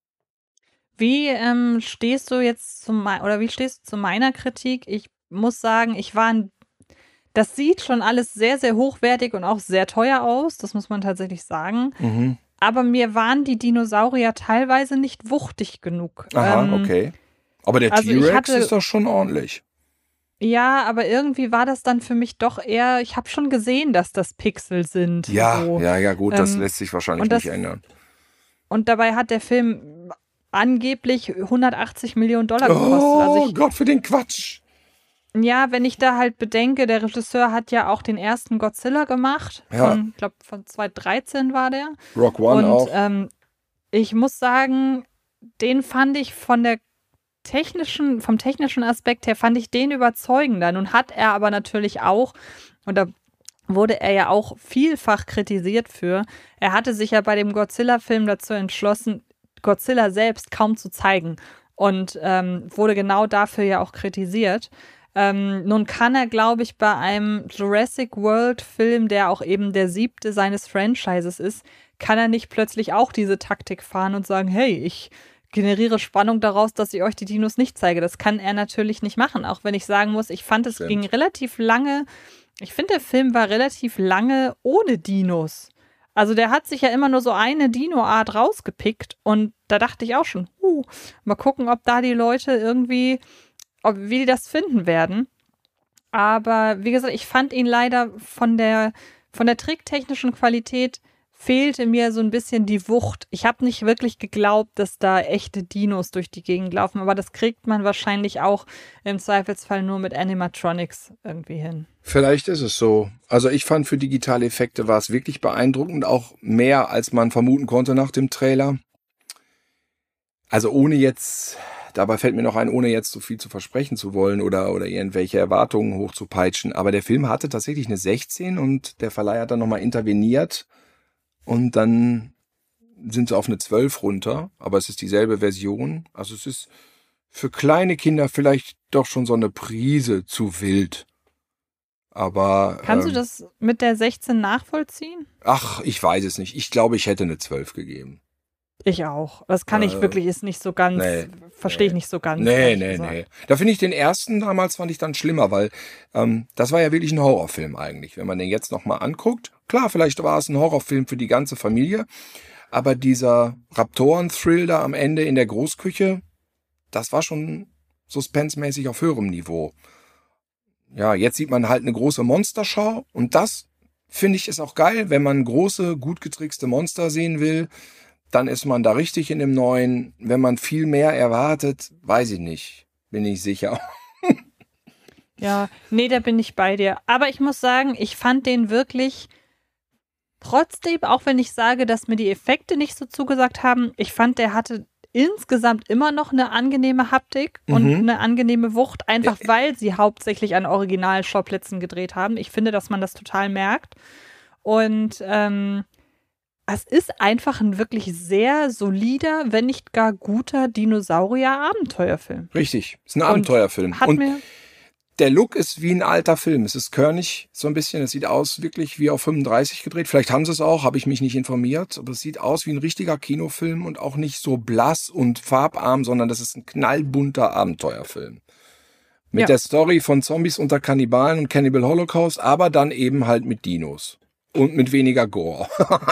Wie ähm, stehst du jetzt zu mei- oder wie stehst du zu meiner Kritik? Ich muss sagen, ich war ein, das sieht schon alles sehr, sehr hochwertig und auch sehr teuer aus, das muss man tatsächlich sagen. Mhm. Aber mir waren die Dinosaurier teilweise nicht wuchtig genug. Aha, ähm, okay. Aber der also ich T-Rex hatte- ist doch schon ordentlich. Ja, aber irgendwie war das dann für mich doch eher, ich habe schon gesehen, dass das Pixel sind. Ja, so. ja, ja, gut, das Ähm, lässt sich wahrscheinlich und das- nicht ändern. Und dabei hat der Film angeblich hundertachtzig Millionen Dollar gekostet. Oh Also ich, Gott, für den Quatsch. ja, wenn ich da halt bedenke, der Regisseur hat ja auch den ersten Godzilla gemacht. Ja. Von, ich glaube, von zweitausenddreizehn war der. Rock One Und auch. ähm, ich muss sagen, den fand ich von der technischen, vom technischen Aspekt her, fand ich den überzeugender. Nun hat er aber natürlich auch, und da wurde er ja auch vielfach kritisiert für, er hatte sich ja bei dem Godzilla-Film dazu entschlossen, Godzilla selbst kaum zu zeigen und ähm, wurde genau dafür ja auch kritisiert. Ähm, nun kann er, glaube ich, bei einem Jurassic World-Film, der auch eben der siebte seines Franchises ist, kann er nicht plötzlich auch diese Taktik fahren und sagen, hey, ich generiere Spannung daraus, dass ich euch die Dinos nicht zeige. Das kann er natürlich nicht machen, auch wenn ich sagen muss, ich fand, es Stimmt. ging relativ lange, ich finde, der Film war relativ lange ohne Dinos. Also der hat sich ja immer nur so eine Dino-Art rausgepickt und da dachte ich auch schon, huh, mal gucken, ob da die Leute irgendwie, ob, wie die das finden werden. Aber wie gesagt, ich fand ihn leider von der, von der tricktechnischen Qualität fehlte mir so ein bisschen die Wucht. Ich habe nicht wirklich geglaubt, dass da echte Dinos durch die Gegend laufen, aber das kriegt man wahrscheinlich auch im Zweifelsfall nur mit Animatronics irgendwie hin. Vielleicht ist es so. Also ich fand, für digitale Effekte war es wirklich beeindruckend, auch mehr, als man vermuten konnte nach dem Trailer. Also ohne jetzt, dabei fällt mir noch ein, ohne jetzt so viel zu versprechen zu wollen oder, oder irgendwelche Erwartungen hochzupeitschen. Aber der Film hatte tatsächlich eine sechzehn und der Verleih hat dann nochmal interveniert. Und dann sind sie auf eine zwölf runter, aber es ist dieselbe Version. Also es ist für kleine Kinder vielleicht doch schon so eine Prise zu wild. Aber Kannst ähm, du das mit der sechzehn nachvollziehen? Ach, ich weiß es nicht. Ich glaube, ich hätte eine zwölf gegeben. Ich auch. Das kann äh, ich wirklich, ist nicht so ganz, nee, verstehe nee. ich nicht so ganz. Nee, nee, nee. Da finde ich den ersten damals fand ich dann schlimmer, weil ähm, das war ja wirklich ein Horrorfilm eigentlich. Wenn man den jetzt nochmal anguckt, klar, vielleicht war es ein Horrorfilm für die ganze Familie, aber dieser Raptoren-Thrill da am Ende in der Großküche, das war schon suspensemäßig auf höherem Niveau. Ja, jetzt sieht man halt eine große Monsterschau und das, finde ich, ist auch geil, wenn man große, gut getrickste Monster sehen will, dann ist man da richtig in dem Neuen. Wenn man viel mehr erwartet, weiß ich nicht, bin ich sicher. Ja, nee, da bin ich bei dir. Aber ich muss sagen, ich fand den wirklich trotzdem, auch wenn ich sage, dass mir die Effekte nicht so zugesagt haben, ich fand, der hatte insgesamt immer noch eine angenehme Haptik und Mhm. eine angenehme Wucht, einfach weil sie hauptsächlich an Originalschauplätzen gedreht haben. Ich finde, dass man das total merkt. Und ähm, es ist einfach ein wirklich sehr solider, wenn nicht gar guter Dinosaurier-Abenteuerfilm. Richtig, ist ein Und Abenteuerfilm. Hat Und mir der Look ist wie ein alter Film. Es ist körnig, so ein bisschen. Es sieht aus wirklich wie auf fünfunddreißig gedreht. Vielleicht haben sie es auch, habe ich mich nicht informiert. Aber es sieht aus wie ein richtiger Kinofilm und auch nicht so blass und farbarm, sondern das ist ein knallbunter Abenteuerfilm. Mit Ja. der Story von Zombies unter Kannibalen und Cannibal Holocaust, aber dann eben halt mit Dinos. Und mit weniger Gore.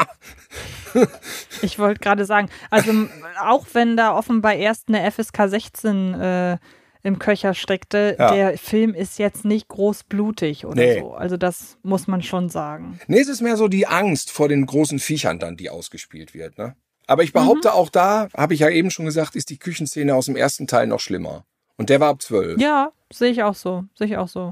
Ich wollte gerade sagen, also m- auch wenn da offenbar erst eine F S K sechzehn äh, im Köcher steckte, Ja. der Film ist jetzt nicht groß blutig oder Nee. so. Also das muss man schon sagen. Nee, es ist mehr so die Angst vor den großen Viechern dann, die ausgespielt wird. Ne? Aber ich behaupte auch da, habe ich ja eben schon gesagt, ist die Küchenszene aus dem ersten Teil noch schlimmer. Und der war ab zwölf. Ja, sehe ich auch so. Sehe ich auch so.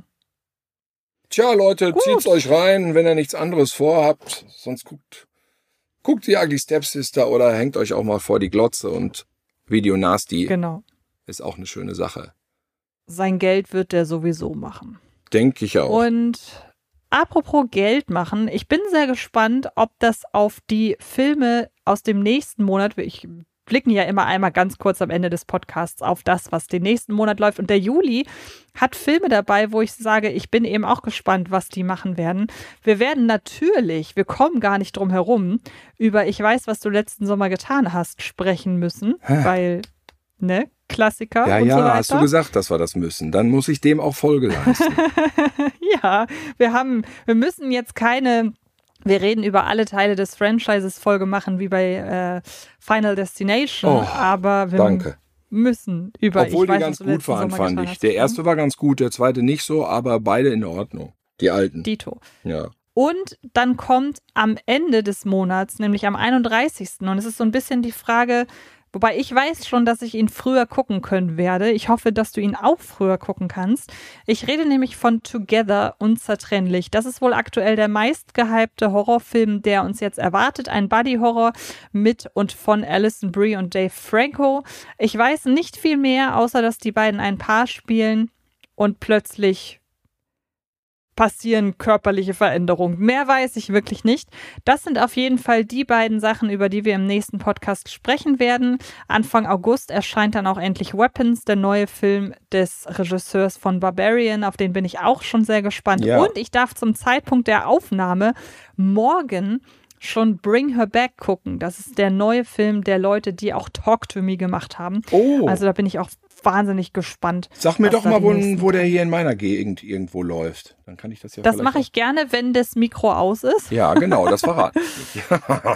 Tja, Leute, Gut. zieht's euch rein, wenn ihr nichts anderes vorhabt. Sonst guckt, guckt die Ugly Stepsister oder hängt euch auch mal vor die Glotze und Video Nasty Genau. ist auch eine schöne Sache. Sein Geld wird der sowieso machen. Denke ich auch. Und apropos Geld machen, ich bin sehr gespannt, ob das auf die Filme aus dem nächsten Monat, ich blicken ja immer einmal ganz kurz am Ende des Podcasts auf das, was den nächsten Monat läuft. Und der Juli hat Filme dabei, wo ich sage, ich bin eben auch gespannt, was die machen werden. Wir werden natürlich, wir kommen gar nicht drum herum, über Ich weiß, was du letzten Sommer getan hast, sprechen müssen, Hä? weil, ne, Klassiker ja, und ja, so weiter. hast du gesagt, dass wir das müssen. Dann muss ich dem auch Folge leisten. Ja, wir haben, wir müssen jetzt keine, wir reden über alle Teile des Franchises Folge machen, wie bei äh, Final Destination, Oh, aber wir danke. müssen über Obwohl Ich die weiß, ganz was du gut letzten waren, Sommer fand getan ich. hast. Der erste war ganz gut, der zweite nicht so, aber beide in Ordnung. Die alten. Dito. Ja. Und dann kommt am Ende des Monats, nämlich am einunddreißigsten Und es ist so ein bisschen die Frage, wobei ich weiß schon, dass ich ihn früher gucken können werde. Ich hoffe, dass du ihn auch früher gucken kannst. Ich rede nämlich von Together, unzertrennlich. Das ist wohl aktuell der meistgehypte Horrorfilm, der uns jetzt erwartet. Ein Buddy-Horror mit und von Alison Brie und Dave Franco. Ich weiß nicht viel mehr, außer dass die beiden ein Paar spielen und plötzlich passieren körperliche Veränderungen. Mehr weiß ich wirklich nicht. Das sind auf jeden Fall die beiden Sachen, über die wir im nächsten Podcast sprechen werden. Anfang August erscheint dann auch endlich Weapons, der neue Film des Regisseurs von Barbarian, auf den bin ich auch schon sehr gespannt. Ja. Und ich darf zum Zeitpunkt der Aufnahme morgen schon Bring Her Back gucken. Das ist der neue Film der Leute, die auch Talk to Me gemacht haben. Oh. Also da bin ich auch wahnsinnig gespannt. Sag mir was doch da mal, die wo, nächsten wo der hier in meiner Gegend irgendwo läuft. Dann kann ich das ja Das vielleicht mache ich gerne, wenn das Mikro aus ist. auch- Ja, genau, das verrate ich.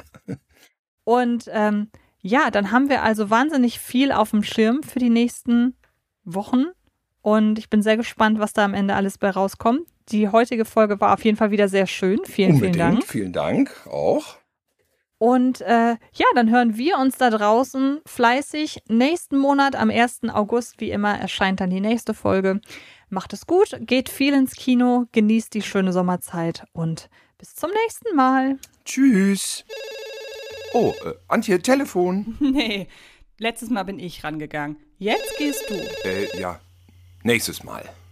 Und ähm, ja, dann haben wir also wahnsinnig viel auf dem Schirm für die nächsten Wochen. Und ich bin sehr gespannt, was da am Ende alles bei rauskommt. Die heutige Folge war auf jeden Fall wieder sehr schön. Vielen, Unbedingt, vielen Dank. vielen Dank auch. Und äh, ja, dann hören wir uns da draußen fleißig. Nächsten Monat, am ersten August, wie immer, erscheint dann die nächste Folge. Macht es gut, geht viel ins Kino, genießt die schöne Sommerzeit und bis zum nächsten Mal. Tschüss. Oh, äh, Antje, Telefon. Nee, letztes Mal bin ich rangegangen. Jetzt gehst du. Äh, ja, nächstes Mal.